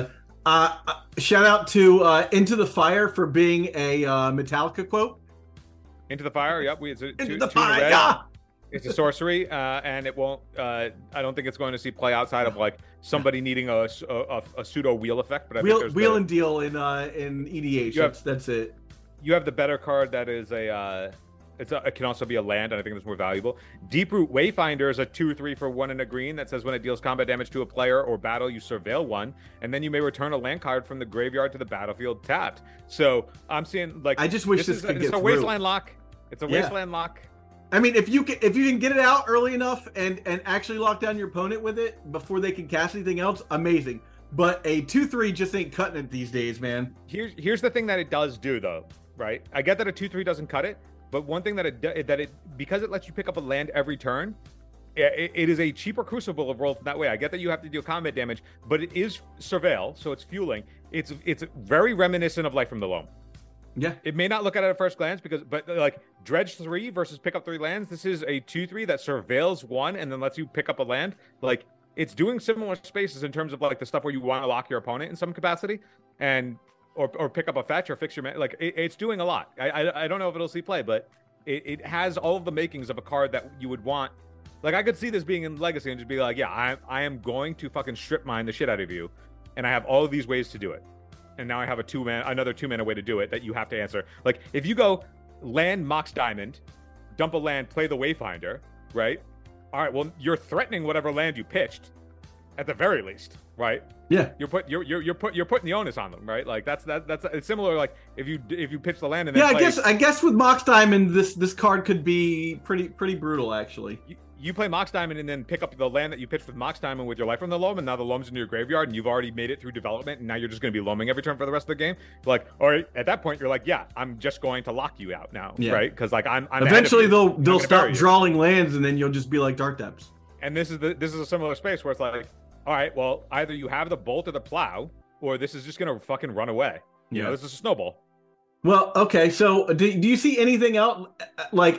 Uh, uh, shout out to uh, Into the Fire for being a uh, Metallica quote. Into the Fire, yep. We, it's a, Into two, the two in a fire! red. Yeah! It's a sorcery, uh, and it won't. Uh, I don't think it's going to see play outside of like somebody needing a, a, a pseudo wheel effect. But I Wheel, think wheel the, and deal in uh, in E D H. You have- That's, that's it. you have the better card that is a. Uh, it's a, it can also be a land, and I think it's more valuable. Deeproot Wayfinder is a two or three for one and a green that says when it deals combat damage to a player or battle, you surveil one, and then you may return a land card from the graveyard to the battlefield tapped. So I'm seeing like I just wish this is, could it's get a through. wasteland lock. It's a Yeah. wasteland lock. I mean, if you can if you can get it out early enough and and actually lock down your opponent with it before they can cast anything else, amazing. But a two three just ain't cutting it these days, man. Here's here's the thing that it does do though, right? I get that a two three doesn't cut it, but one thing that it do- that it because it lets you pick up a land every turn, it, it is a cheaper Crucible of Worlds that way. I get that you have to deal combat damage, but it is surveil, so it's fueling. It's it's very reminiscent of Life from the Loam. Yeah. It may not look at it at first glance because, but like Dredge three versus pick up three lands, this is a two three that surveils one and then lets you pick up a land. Like it's doing similar spaces in terms of like the stuff where you want to lock your opponent in some capacity, and or or pick up a fetch or fix your man. Like it, it's doing a lot. I, I I don't know if it'll see play, but it, it has all of the makings of a card that you would want. Like I could see this being in Legacy and just be like, yeah, I I am going to fucking strip mine the shit out of you, and I have all of these ways to do it. And now I have a two man, another two mana way to do it that you have to answer. Like if you go land Mox Diamond, dump a land, play the Wayfinder, right? All right, well you're threatening whatever land you pitched, at the very least, right? Yeah. You're put you're you're, you're put you're putting the onus on them, right? Like that's that that's it's similar. Like if you if you pitch the land and then Yeah, I play, guess I guess with Mox Diamond, this this card could be pretty pretty brutal actually. You, you play Mox Diamond and then pick up the land that you pitched with Mox Diamond with your Life from the Loam, and now the Loam's in your graveyard, and you've already made it through development, and now you're just going to be loaming every turn for the rest of the game. Like, or at that point, you're like, yeah, I'm just going to lock you out now, Yeah. right? Because like I'm, I'm Eventually ahead of they'll you. I'm they'll gonna stop bury you. drawing lands, and then you'll just be like Dark Depths. And this is the this is a similar space where it's like, all right, well, either you have the bolt or the plow, or this is just going to fucking run away. You Yeah. know, this is a snowball. Well, okay. So, do, do you see anything else like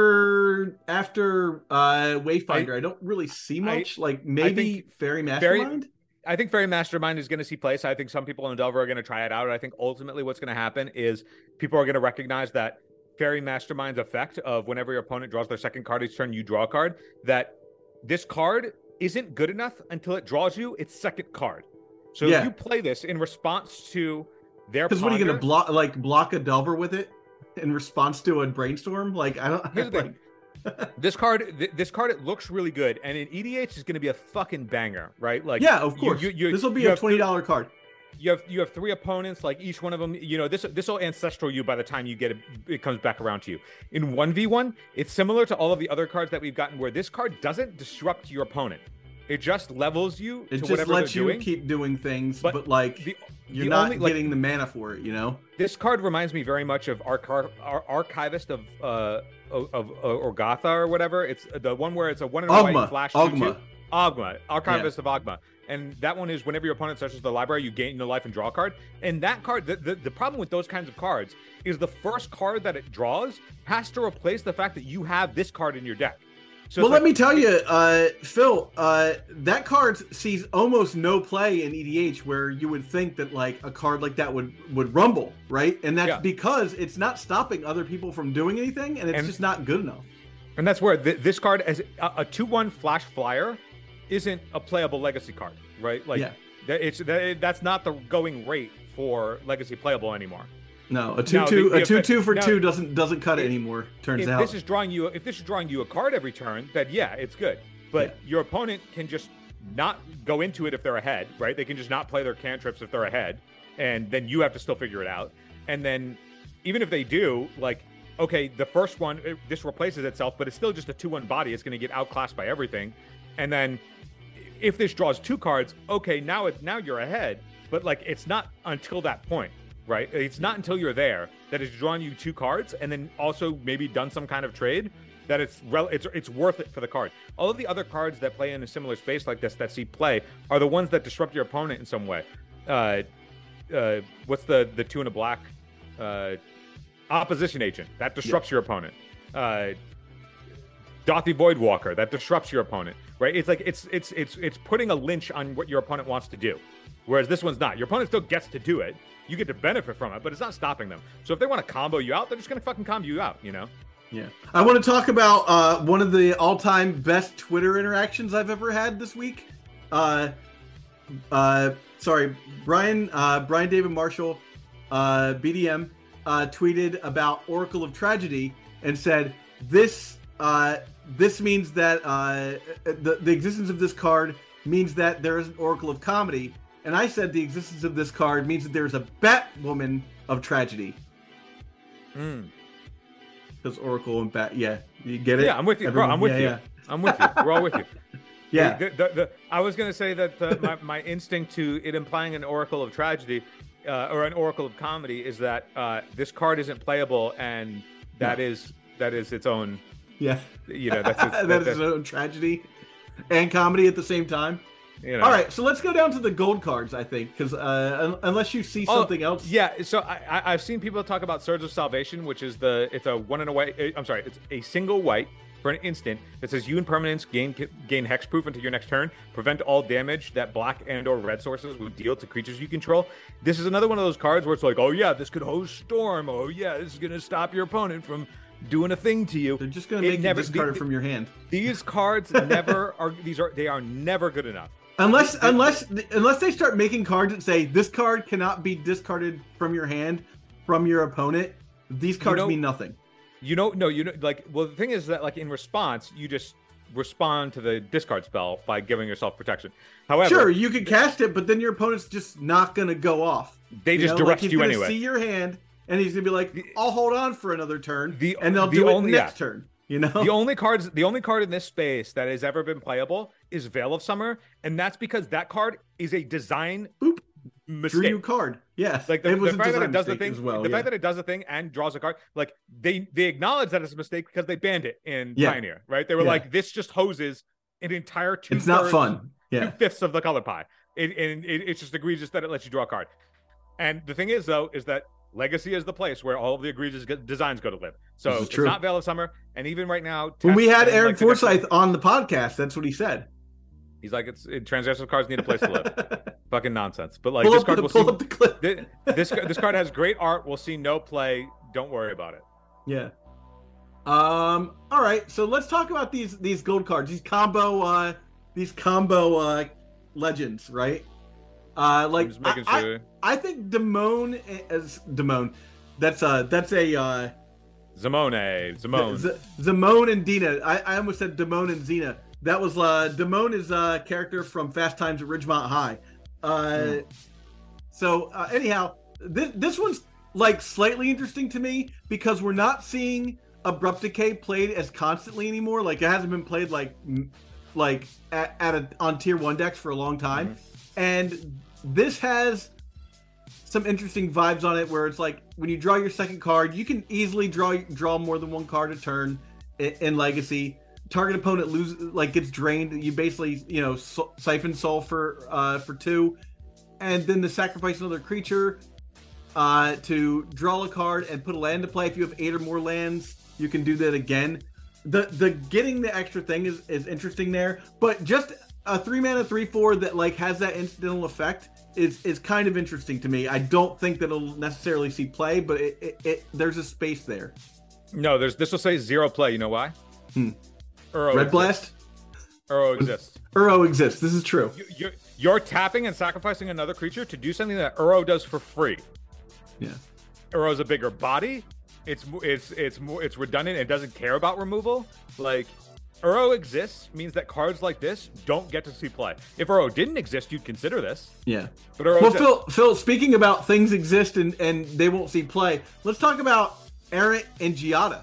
after after uh Wayfinder? I, I don't really see much. like maybe think Fairy Fairy- Mastermind. I think Fairy Mastermind is going to see place. I think some people in Delver are going to try it out. And I think ultimately what's going to happen is people are going to recognize that Fairy Mastermind's effect of whenever your opponent draws their second card each turn, you draw a card, that this card isn't good enough until it draws you its second card. So Yeah. if you play this in response to their Because what are you going to ponder- block? Like block a Delver with it in response to a brainstorm? Like I don't. Here's the like, thing. This card, th- this card, it looks really good, and in E D H is going to be a fucking banger, right? Like, yeah, of you- course. you- you- this will be you a have twenty dollar card. You have you have three opponents, like each one of them. You know, this this will ancestral you by the time you get it. It comes back around to you. In one v one, it's similar to all of the other cards that we've gotten, where this card doesn't disrupt your opponent. It just levels you It to just whatever lets they're you doing. keep doing things, But but, like the- you're the not only, like, getting the mana for it. You know. This card reminds me very much of Arcar- Ar- Archivist of uh of, of uh, Orgatha or whatever. It's the one where it's a one and a white Ogma. flash. Ogma. Ogma. Archivist of Ogma. And that one is whenever your opponent searches the library, you gain no life and draw a card. And that card, the, the, the problem with those kinds of cards is the first card that it draws has to replace the fact that you have this card in your deck. So Well, it's let like- me tell you, uh, Phil, uh, that card sees almost no play in E D H, where you would think that like a card like that would would rumble, right? And that's Yeah. because it's not stopping other people from doing anything, and it's And- just not good enough. And that's where th- this card, as a- a two one flash flyer, isn't a playable legacy card, right? Like, Yeah. that it's that, that's not the going rate for legacy playable anymore. No, a two Now, two the- the a two effect- two for now, two doesn't doesn't cut it if- anymore. Turns If out. this is drawing you, if this is drawing you a card every turn, then yeah, it's good. But your opponent can just not go into it if they're ahead, right? They can just not play their cantrips if they're ahead, and then you have to still figure it out. And then even if they do, like, okay, the first one, it, this replaces itself, but it's still just a two one body. It's going to get outclassed by everything. And then if this draws two cards, okay, now it now you're ahead. But like, it's not until that point, right? It's not until you're there that it's drawn you two cards, and then also maybe done some kind of trade that it's rel- it's it's worth it for the card. All of the other cards that play in a similar space like this that see play are the ones that disrupt your opponent in some way. Uh, uh, what's the the two and a black? Uh, opposition agent that disrupts your opponent. Uh, Dothy Voidwalker that disrupts your opponent, right? It's like it's it's it's it's putting a lynch on what your opponent wants to do, Whereas this one's not. Your opponent still gets to do it. You get to benefit from it, but it's not stopping them. So if they want to combo you out, they're just going to fucking combo you out, you know? Yeah. I want to talk about uh, one of the all-time best Twitter interactions I've ever had this week. Uh, uh, sorry, Brian, uh, Brian David Marshall, uh, B D M, uh, tweeted about Oracle of Tragedy and said, this uh, this means that uh, the, the existence of this card means that there is an Oracle of Comedy. And I said the existence of this card means that there's a Batwoman of Tragedy. Mm. Because Oracle and Bat, yeah, you get it. Yeah, I'm with you, Everyone, bro. I'm with yeah, you. Yeah. I'm with you. We're all with you. Yeah. The, the, the, I was gonna say that the, my my instinct to it implying an Oracle of Tragedy, uh, or an Oracle of Comedy, is that uh, this card isn't playable, and that no. is that is its own. Yeah. You know, that's its, that that, is its own tragedy and comedy at the same time. You know. All right, so let's go down to the gold cards, I think, because uh, un- unless you see something oh, else. Yeah, so I, I, I've seen people talk about Swords of Salvation, which is the, it's a one and a white, I'm sorry, it's a single white for an instant that says you and permanents gain gain hexproof until your next turn, prevent all damage that black and or red sources would deal to creatures you control. This is another one of those cards where it's like, oh yeah, this could host Storm, oh yeah, this is going to stop your opponent from doing a thing to you. They're just going to make never, you discard the, it from your hand. These cards never are, these are, they are never good enough. Unless unless unless they start making cards that say this card cannot be discarded from your hand from your opponent, these cards you know, mean nothing. You know, no, you know, like, well, the thing is that, like, in response, you just respond to the discard spell by giving yourself protection. However, sure, you can cast it, but then your opponent's just not going to go off. They you just know? direct like, you he's anyway. See your hand, and he's going to be like, "I'll hold on for another turn," the, and they'll the do only, it next yeah. turn. You know, the only cards, the only card in this space that has ever been playable is Veil of Summer, and that's because that card is a design Boop. mistake. Drew you card, yeah. Like the, it was the a fact that it does the mistake thing, as well. the yeah. fact that it does the thing and draws a card, like they they acknowledge that it's a mistake because they banned it in yeah. Pioneer, right? They were yeah. like, this just hoses an entire two. It's not fun. Yeah, two fifths of the color pie. It, and it, it's just egregious that it lets you draw a card. And the thing is, though, is that Legacy is the place where all of the egregious designs go to live. So it's true. not Veil of Summer, and even right now, when we had Aaron like Forsyth on the podcast, that's what he said. He's like, it's it, transgressive cards need a place to live. Fucking nonsense. But like pull this up card, the, will pull see up the clip. this, this this card has great art. We'll see no play. Don't worry about it. Yeah. Um. All right. So let's talk about these these gold cards. These combo. Uh. These combo. Uh. Legends. Right. Uh. Like I'm just making I, sure. I, I think Damone as Damone. That's uh. That's a. Uh, Zamone. Zamone. Z- Zamone and Dina. I, I almost said Damone and Xena. That was uh. Damone is a character from Fast Times at Ridgemont High. Uh. Mm. So uh, anyhow, this this one's like slightly interesting to me because we're not seeing Abrupt Decay played as constantly anymore. Like it hasn't been played like like at, at a, on tier one decks for a long time, mm-hmm. and this has some interesting vibes on it where it's like when you draw your second card, you can easily draw draw more than one card a turn in, in Legacy. Target opponent loses like gets drained. You basically you know so, siphon soul for uh, for two, and then to sacrifice another creature uh, to draw a card and put a land to play. If you have eight or more lands, you can do that again. The the getting the extra thing is, is interesting there, but just a three mana three four that like has that incidental effect is is kind of interesting to me. I don't think that it'll necessarily see play, but it, it, it there's a space there. No, there's this will say zero play. You know why? Hmm. Uro Red exists. Blast. Uro exists. Uro exists. This is true. You, you're, you're tapping and sacrificing another creature to do something that Uro does for free. Yeah. Uro's a bigger body. It's it's it's more it's redundant. It doesn't care about removal. Like Uro exists means that cards like this don't get to see play. If Uro didn't exist, you'd consider this. Yeah. But Uro well, exists. Phil, Phil, speaking about things exist and, and they won't see play, let's talk about Errant and Giada.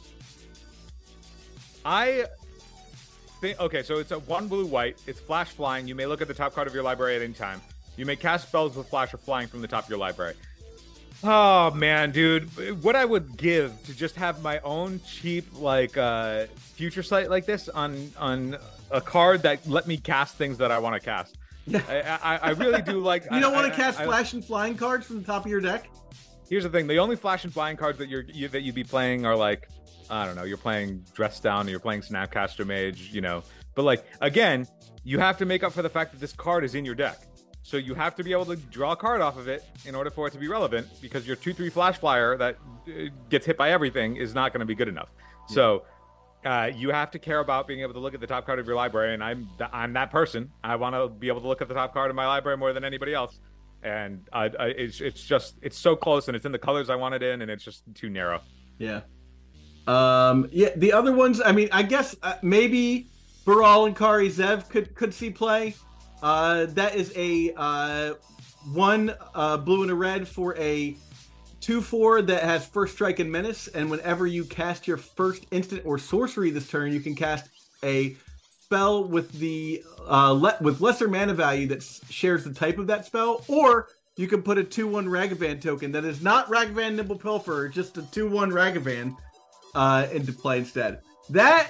I think okay, so it's a one blue white. It's flash flying. You may look at the top card of your library at any time. You may cast spells with flash or flying from the top of your library. Oh man, dude, what I would give to just have my own cheap like uh, future sight like this on on a card that let me cast things that I want to cast. Yeah, I, I, I really do like. You don't I, want to cast I, flash and flying cards from the top of your deck? Here's the thing: the only flash and flying cards that you're you, that you'd be playing are like, I don't know, you're playing Dress Down, or you're playing Snapcaster Mage, you know. But like again, you have to make up for the fact that this card is in your deck. So you have to be able to draw a card off of it in order for it to be relevant, because your two three flash flyer that uh, gets hit by everything is not going to be good enough. Yeah. So uh, you have to care about being able to look at the top card of your library, and I'm I'm that person. I want to be able to look at the top card of my library more than anybody else. And I, I, it's it's just it's so close, and it's in the colors I want it in, and it's just too narrow. Yeah. Um. Yeah. The other ones, I mean, I guess uh, maybe Baral and Kari Zev could could see play. Uh, that is a uh, one uh, blue and a red for a two four that has first strike and menace, and whenever you cast your first instant or sorcery this turn, you can cast a spell with the uh, le- with lesser mana value that s- shares the type of that spell, or you can put a two one Ragavan token that is not Ragavan Nimble Pilfer, just a two one Ragavan uh, into play instead. That.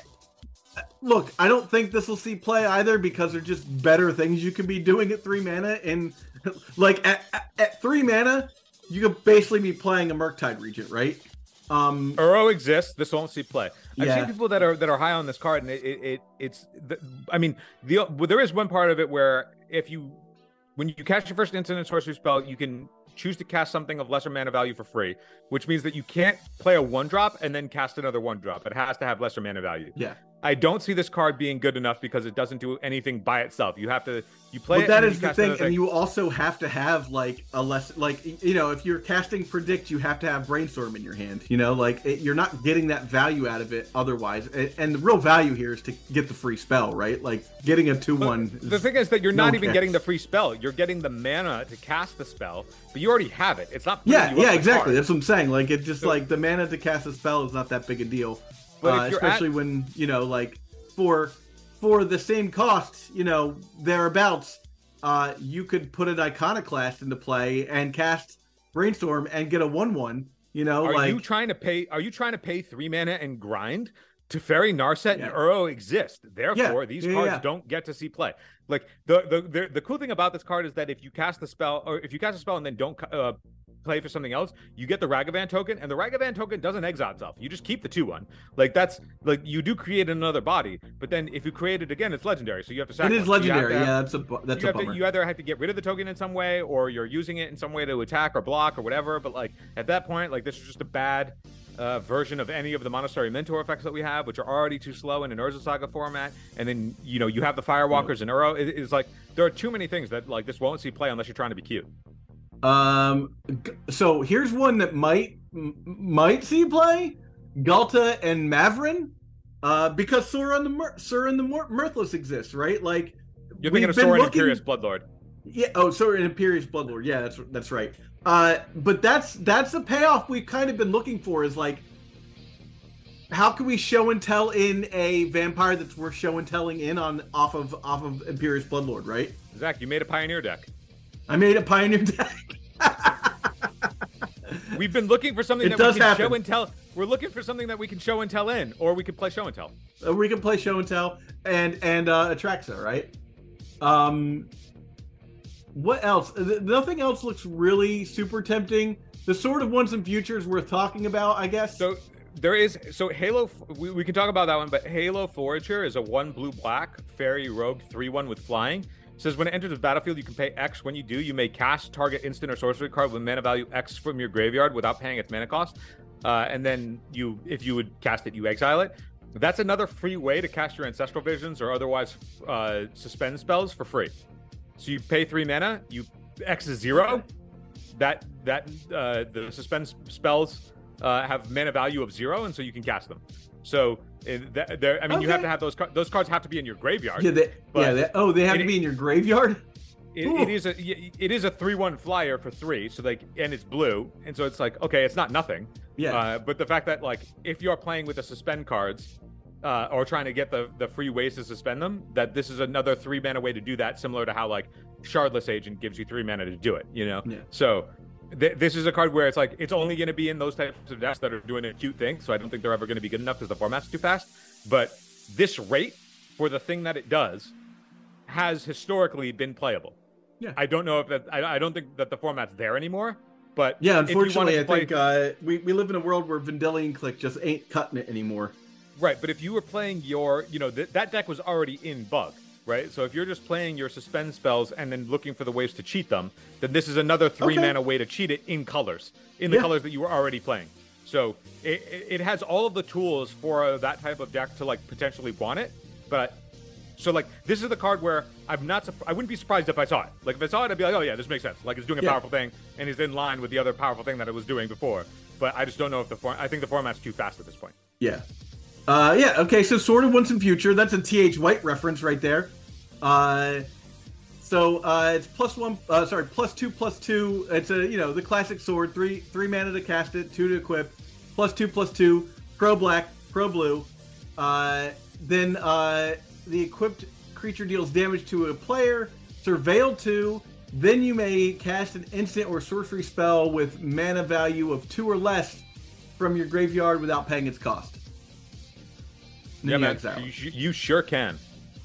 Look, I don't think this will see play either, because they're just better things you can be doing at three mana. And like at, at, at three mana, you could basically be playing a Murktide Regent, right? Um, Uro exists. This won't see play. I've yeah. seen people that are that are high on this card, and it, it, it it's. The, I mean, the well, there is one part of it where if you when you cast your first instant and sorcery spell, you can choose to cast something of lesser mana value for free, which means that you can't play a one drop and then cast another one drop. It has to have lesser mana value. Yeah. I don't see this card being good enough because it doesn't do anything by itself. You have to you play but it. That and is you the thing, thing, and you also have to have like a less like you know if you're casting Predict, you have to have Brainstorm in your hand. You know, like it, you're not getting that value out of it otherwise. And, and the real value here is to get the free spell, right? Like getting a two one. The thing is that you're not no even chance. getting the free spell. You're getting the mana to cast the spell, but you already have it. It's not. Yeah, you yeah, up exactly. card. That's what I'm saying. Like it just So, like the mana to cast a spell is not that big a deal, But uh, if you're especially at- when you know like. For for the same cost, you know, thereabouts, uh, you could put an Iconoclast into play and cast Brainstorm and get a one one. You know, Are like you trying to pay? Are you trying to pay three mana and grind? Teferi, Narset, Yeah. and Uro exist. Therefore, Yeah, these yeah, cards yeah. don't get to see play. Like the, the the the cool thing about this card is that if you cast the spell, or if you cast a spell and then don't uh, play for something else, you get the Ragavan token, and the Ragavan token doesn't exile itself. You just keep the two one. Like that's like you do create another body, but then if you create it again, it's legendary. So you have to it sacrifice. is So you have legendary. to have- Yeah, that's a bu- that's you, a have to, bummer. you either have to get rid of the token in some way, or you're using it in some way to attack or block or whatever. But like at that point, like this is just a bad uh, version of any of the Monastery Mentor effects that we have, which are already too slow in an Urza Saga format. And then you know you have the Firewalkers and Uro. It, it's like there are too many things that like this won't see play unless you're trying to be cute. Um, g- so here's one that might m- might see play: Galta and Mavrin, uh, because Sura and the Mir- Sura and the Mir- Mirthless exists, right? Like You're we've thinking of been Sorin looking- Imperious Bloodlord. Yeah. Oh, Sura and Imperious Bloodlord. Yeah, that's that's right. Uh, but that's that's the payoff we've kind of been looking for. Is like, how can we show and tell in a vampire that's worth show and telling in on off of off of Imperious Bloodlord, right? Zach, you made a Pioneer deck. I made a Pioneer deck. We've been looking for something It that does we can happen. show and tell. We're looking for something that we can show and tell in, or we could play show and tell. Uh, we can play show and tell and and uh Atraxa, right? Um what else? Th- nothing else looks really super tempting. The sort of ones and futures worth talking about, I guess. So there is so Halo. We, we can talk about that one, but Halo Forager is a one blue black fairy rogue three one with flying. It says when it enters the battlefield, you can pay X. When you do, you may cast target instant or sorcery card with mana value X from your graveyard without paying its mana cost. Uh, and then you, if you would cast it, you exile it. That's another free way to cast your Ancestral Visions or otherwise uh, suspend spells for free. So you pay three mana, you X is zero. That that uh, the suspend spells uh, have mana value of zero, and so you can cast them. So it, that, there, I mean, you have Okay. to have those car- those cards have to be in your graveyard. yeah, they, but yeah. They, oh, they have it- to be in your graveyard. It, Ooh. it is a it is a three one flyer for three, so like, and it's blue, and so it's like, okay, it's not nothing. Yeah. Uh, but the fact that like if you're playing with the suspend cards, uh, or trying to get the the free ways to suspend them, that this is another three mana way to do that, similar to how like Shardless Agent gives you three mana to do it. You know. Yeah. So. Th- this is a card where it's like it's only going to be in those types of decks that are doing a cute thing, so I don't think they're ever going to be good enough because the format's too fast. But this rate for the thing that it does has historically been playable. Yeah. I don't know if that. I, I don't think that the format's there anymore. But Yeah, if you wanted unfortunately, to I play- think uh, we, we live in a world where Vendilion Click just ain't cutting it anymore. right. But if you were playing your, you know, th- that deck was already in Bug. right? So if you're just playing your suspend spells and then looking for the ways to cheat them, then this is another three okay. mana way to cheat it in colors, in the yeah. colors that you were already playing. So it, it has all of the tools for that type of deck to like potentially want it. But so like this is the card where I'm not, I wouldn't be surprised if I saw it. Like if I saw it, I'd be like, oh yeah, this makes sense. Like it's doing a yeah. powerful thing and it's in line with the other powerful thing that it was doing before. But I just don't know if the form, I think the format's too fast at this point. Yeah. Uh, yeah. Okay. So Sword of Once and Future. That's a T H White reference right there. Uh, so uh, it's plus one. Uh, sorry, plus two, plus two. It's a you know the classic sword. Three three mana to cast it, two to equip. Plus two, plus two. Pro black, pro blue. Uh, then uh, the equipped creature deals damage to a player. Surveil two. Then you may cast an instant or sorcery spell with mana value of two or less from your graveyard without paying its cost. And yeah, man, you, you sure can.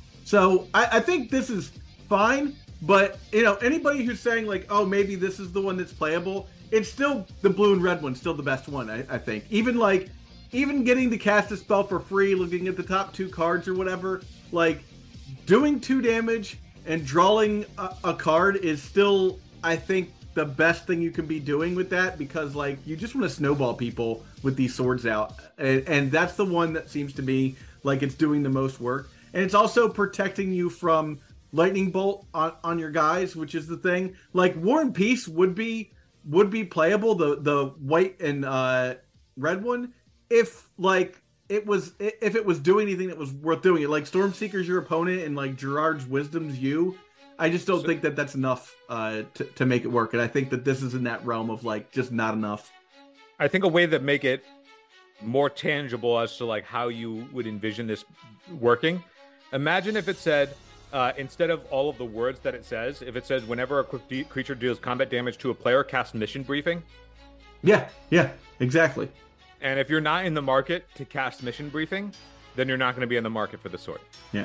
So I, I think this is fine, but you know, anybody who's saying like, oh, maybe this is the one that's playable, it's still the blue and red one, still the best one. I, I think even like, even getting to cast a spell for free, looking at the top two cards or whatever, like doing two damage and drawing a, a card is still, I think, the best thing you can be doing with that, because like you just want to snowball people with these swords out, and, and that's the one that seems to me like it's doing the most work. And it's also protecting you from lightning bolt on, on your guys, which is the thing. Like War and Peace would be would be playable, the the white and uh, red one, if like it was if it was doing anything that was worth doing it. Like Stormseeker's your opponent and like Gerard's Wisdom's you. I just don't so, think that that's enough uh, to to make it work. And I think that this is in that realm of like just not enough. I think a way that make it more tangible as to like how you would envision this working. Imagine if it said, uh, instead of all of the words that it says, if it says whenever a de- creature deals combat damage to a player, cast Mission Briefing. Yeah, yeah, exactly. And if you're not in the market to cast Mission Briefing, then you're not going to be in the market for the sword. Yeah.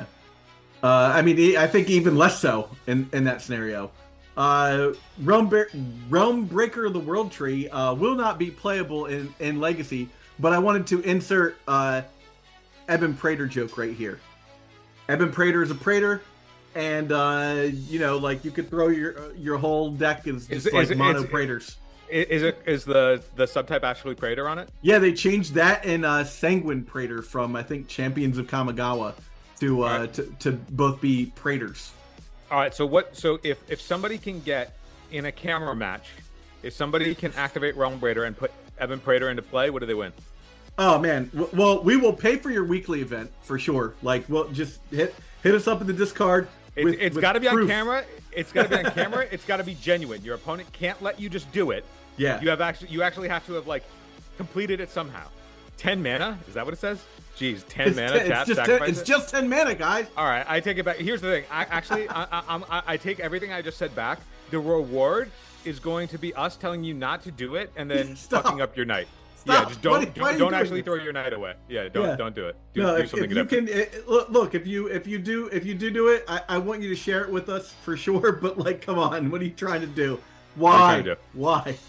Uh, I mean, I think even less so in, in that scenario. Uh, Realm, Bre- Realm Breaker of the World Tree uh, will not be playable in, in Legacy, but I wanted to insert uh, Eben Praetor joke right here. Eben Praetor is a Praetor, and uh, you know, like you could throw your your whole deck as just is, like is, mono Praetors. Is it is the the subtype actually Praetor on it? Yeah, they changed that in uh, Sanguine Praetor from I think Champions of Kamigawa to uh, right. to to both be Praetors. All right. So what? So if if somebody can get in a camera match, if somebody can activate Realm Breaker and put Eben Praetor into play, what do they win? Oh man, well we will pay for your weekly event for sure. Like, we'll just hit hit us up in the Discord. With, it's it's got to be on camera. It's got to be on camera. It's got to be genuine. Your opponent can't let you just do it. Yeah. You have actually you actually have to have like completed it somehow. Ten mana? Is that what it says? Jeez, ten it's mana. Ten, tap, it's just ten, it's just ten mana, guys. All right, I take it back. Here's the thing. I actually I, I, I, I take everything I just said back. The reward is going to be us telling you not to do it and then fucking up your night. Stop. Yeah, just don't why, don't, why don't actually throw your night away. Yeah, don't yeah. don't do it. Do, no, do if, something if you different. can it, look, look, if you if you do if you do do it, I, I want you to share it with us for sure. But like, come on, what are you trying to do? Why? To do? Why?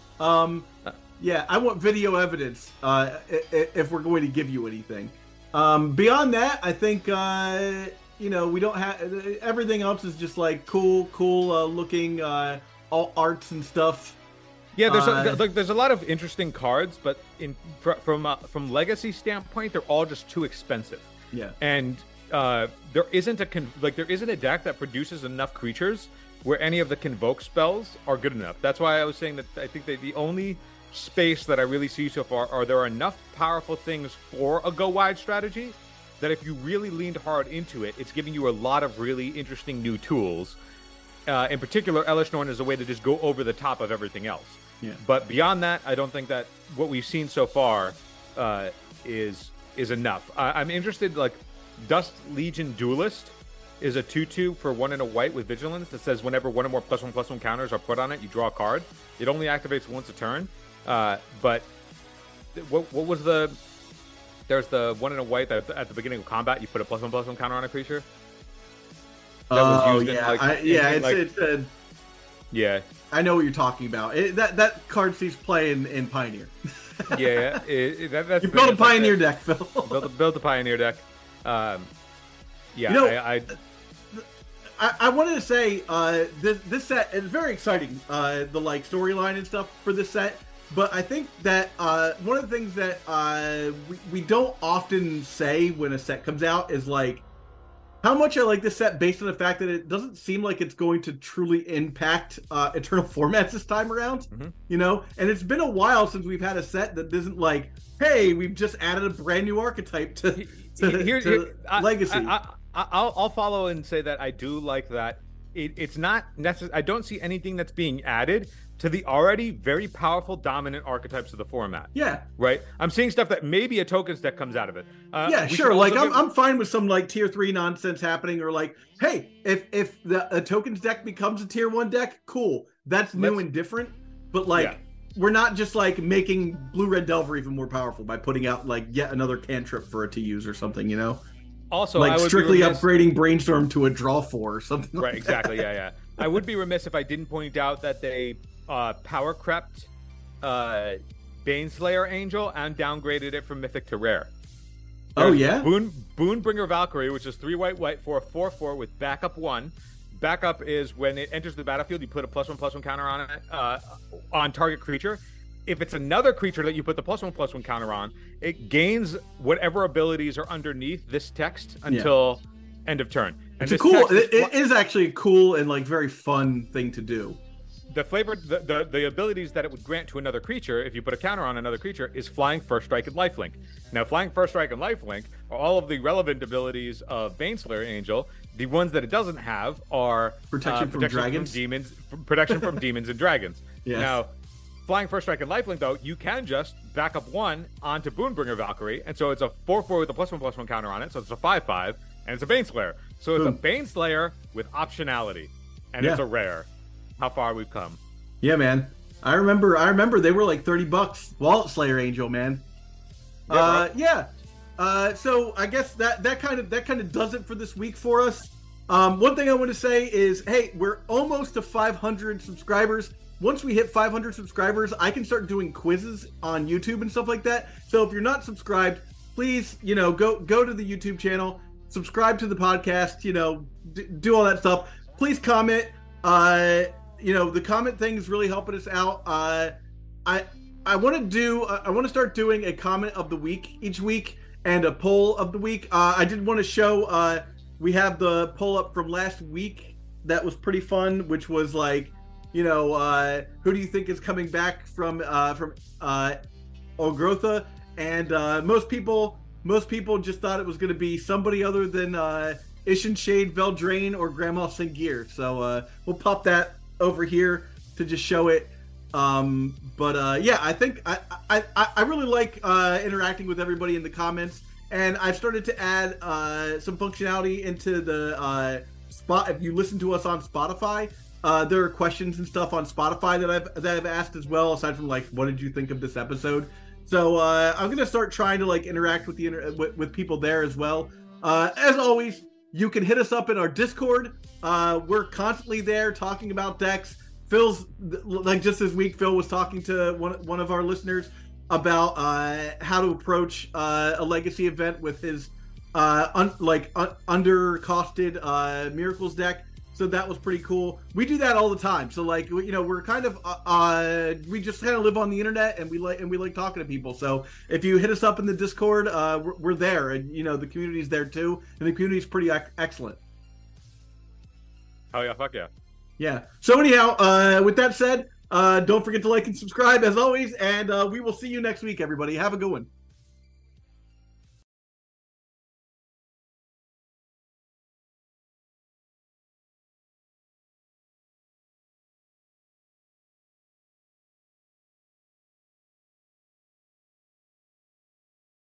Um, yeah, I want video evidence. Uh, if we're going to give you anything. Um, beyond that, I think uh, you know we don't have everything else is just like cool, cool uh, looking uh, all arts and stuff. Yeah, there's a, uh, there's a lot of interesting cards, but in from uh, from Legacy standpoint, they're all just too expensive. Yeah, and uh, there isn't a con- like there isn't a deck that produces enough creatures where any of the convoke spells are good enough. That's why I was saying that I think that the only space that I really see so far are there are enough powerful things for a go wide strategy that if you really leaned hard into it, it's giving you a lot of really interesting new tools. Uh, in particular, Elesh Norn is a way to just go over the top of everything else. Yeah. But beyond that, I don't think that what we've seen so far uh, is is enough. I, I'm interested, like, Dust Legion Duelist is a two two for one and a white with Vigilance that says whenever one or more plus one plus one counters are put on it, you draw a card. It only activates once a turn. Uh, but what what was the... There's the one and a white that at the beginning of combat, you put a plus one plus one counter on a creature. That was oh, used yeah. In, like, I, yeah, in, it's... like, it's uh, yeah. I know what you're talking about. It, that that card sees play in, in Pioneer. yeah, it, it, that, that's you build a Pioneer deck, Phil. build, a, build a Pioneer deck. Um, yeah, you know, I, I I, I wanted to say uh, this this set is very exciting. Uh, the like storyline and stuff for this set, but I think that uh, one of the things that uh, we we don't often say when a set comes out is like how much I like this set based on the fact that it doesn't seem like it's going to truly impact uh, Eternal formats this time around. Mm-hmm. You know, and it's been a while since we've had a set that isn't like, hey, we've just added a brand new archetype to, to, here, to here, Legacy. I, I, I, I'll, I'll follow and say that I do like that. It, it's not necessary. I don't see anything that's being added to the already very powerful, dominant archetypes of the format. Yeah. Right? I'm seeing stuff that maybe a tokens deck comes out of it. Uh, yeah, sure. Like, I'm, I'm fine with some, like, tier three nonsense happening, or, like, hey, if if the a tokens deck becomes a tier one deck, cool. That's new Let's, and different. But, like, yeah. we're not just, like, making Blue-Red Delver even more powerful by putting out, like, yet another cantrip for it to use or something, you know? Also, like I would strictly remiss... upgrading Brainstorm to a draw four or something. Right, like exactly. That. Yeah, yeah. I would be remiss if I didn't point out that they uh, power crept uh, Baneslayer Angel and downgraded it from Mythic to Rare. There's oh yeah, Boon Boonbringer Valkyrie, which is three white white for a four four with backup one. Backup is when it enters the battlefield, you put a plus one plus one counter on it uh, on target creature. If it's another creature that you put the plus one plus one counter on, it gains whatever abilities are underneath this text until yeah. end of turn. And it's a cool. It, it is actually a cool and like very fun thing to do. The flavor, the, the the abilities that it would grant to another creature if you put a counter on another creature is Flying, First Strike, and Lifelink. Now, Flying, First Strike, and Lifelink are all of the relevant abilities of Baneslayer Angel. The ones that it doesn't have are protection, uh, from, protection dragons, from demons, protection from demons and dragons. Yes. Now, Flying, First Strike, and Lifelink, though, you can just back up one onto Boonbringer Valkyrie, and so it's a four four with a plus one plus one counter on it, so it's a five five, and it's a Baneslayer. So it's Boom. a Baneslayer with optionality, and yeah. it's a rare. How far we've come. Yeah, man. I remember I remember they were like thirty bucks. Wallet Slayer Angel, man. Yeah. Uh, yeah. Uh, so I guess that that kind of that kind of does it for this week for us. Um, one thing I want to say is, hey, we're almost to five hundred subscribers. Once we hit five hundred subscribers, I can start doing quizzes on YouTube and stuff like that. So if you're not subscribed, please, you know, go go to the YouTube channel, subscribe to the podcast, you know, d- do all that stuff. Please comment. Uh, you know, the comment thing is really helping us out. Uh, I I want to do uh, I want to start doing a comment of the week each week and a poll of the week. Uh, I did want to show uh, we have the poll up from last week that was pretty fun, which was like, you know, uh, who do you think is coming back from uh, from uh, Ogrotha? And uh, most people most people just thought it was going to be somebody other than uh, Ishin Shade, Veldraine, or Grandma Singir. So uh, we'll pop that over here to just show it. Um, but uh, yeah, I think I, I, I really like uh, interacting with everybody in the comments. And I've started to add uh, some functionality into the uh, spot. If you listen to us on Spotify, uh, there are questions and stuff on Spotify that I've that I've asked as well. Aside from like, what did you think of this episode? So uh, I'm gonna start trying to like interact with the inter- with, with people there as well. Uh, as always, you can hit us up in our Discord. Uh, we're constantly there talking about decks. Phil's like just this week, Phil was talking to one one of our listeners about uh, how to approach uh, a legacy event with his uh, un- like un- under-costed uh, Miracles deck. So that was pretty cool. We do that all the time. So like, you know, we're kind of, uh, uh we just kind of live on the internet and we like, and we like talking to people. So if you hit us up in the Discord, uh, we're, we're there, and you know, the community's there too. And the community's pretty ac- excellent. Oh yeah. Fuck yeah. Yeah. So anyhow, uh, with that said, uh, don't forget to like and subscribe as always. And uh, we will see you next week, everybody. Have a good one.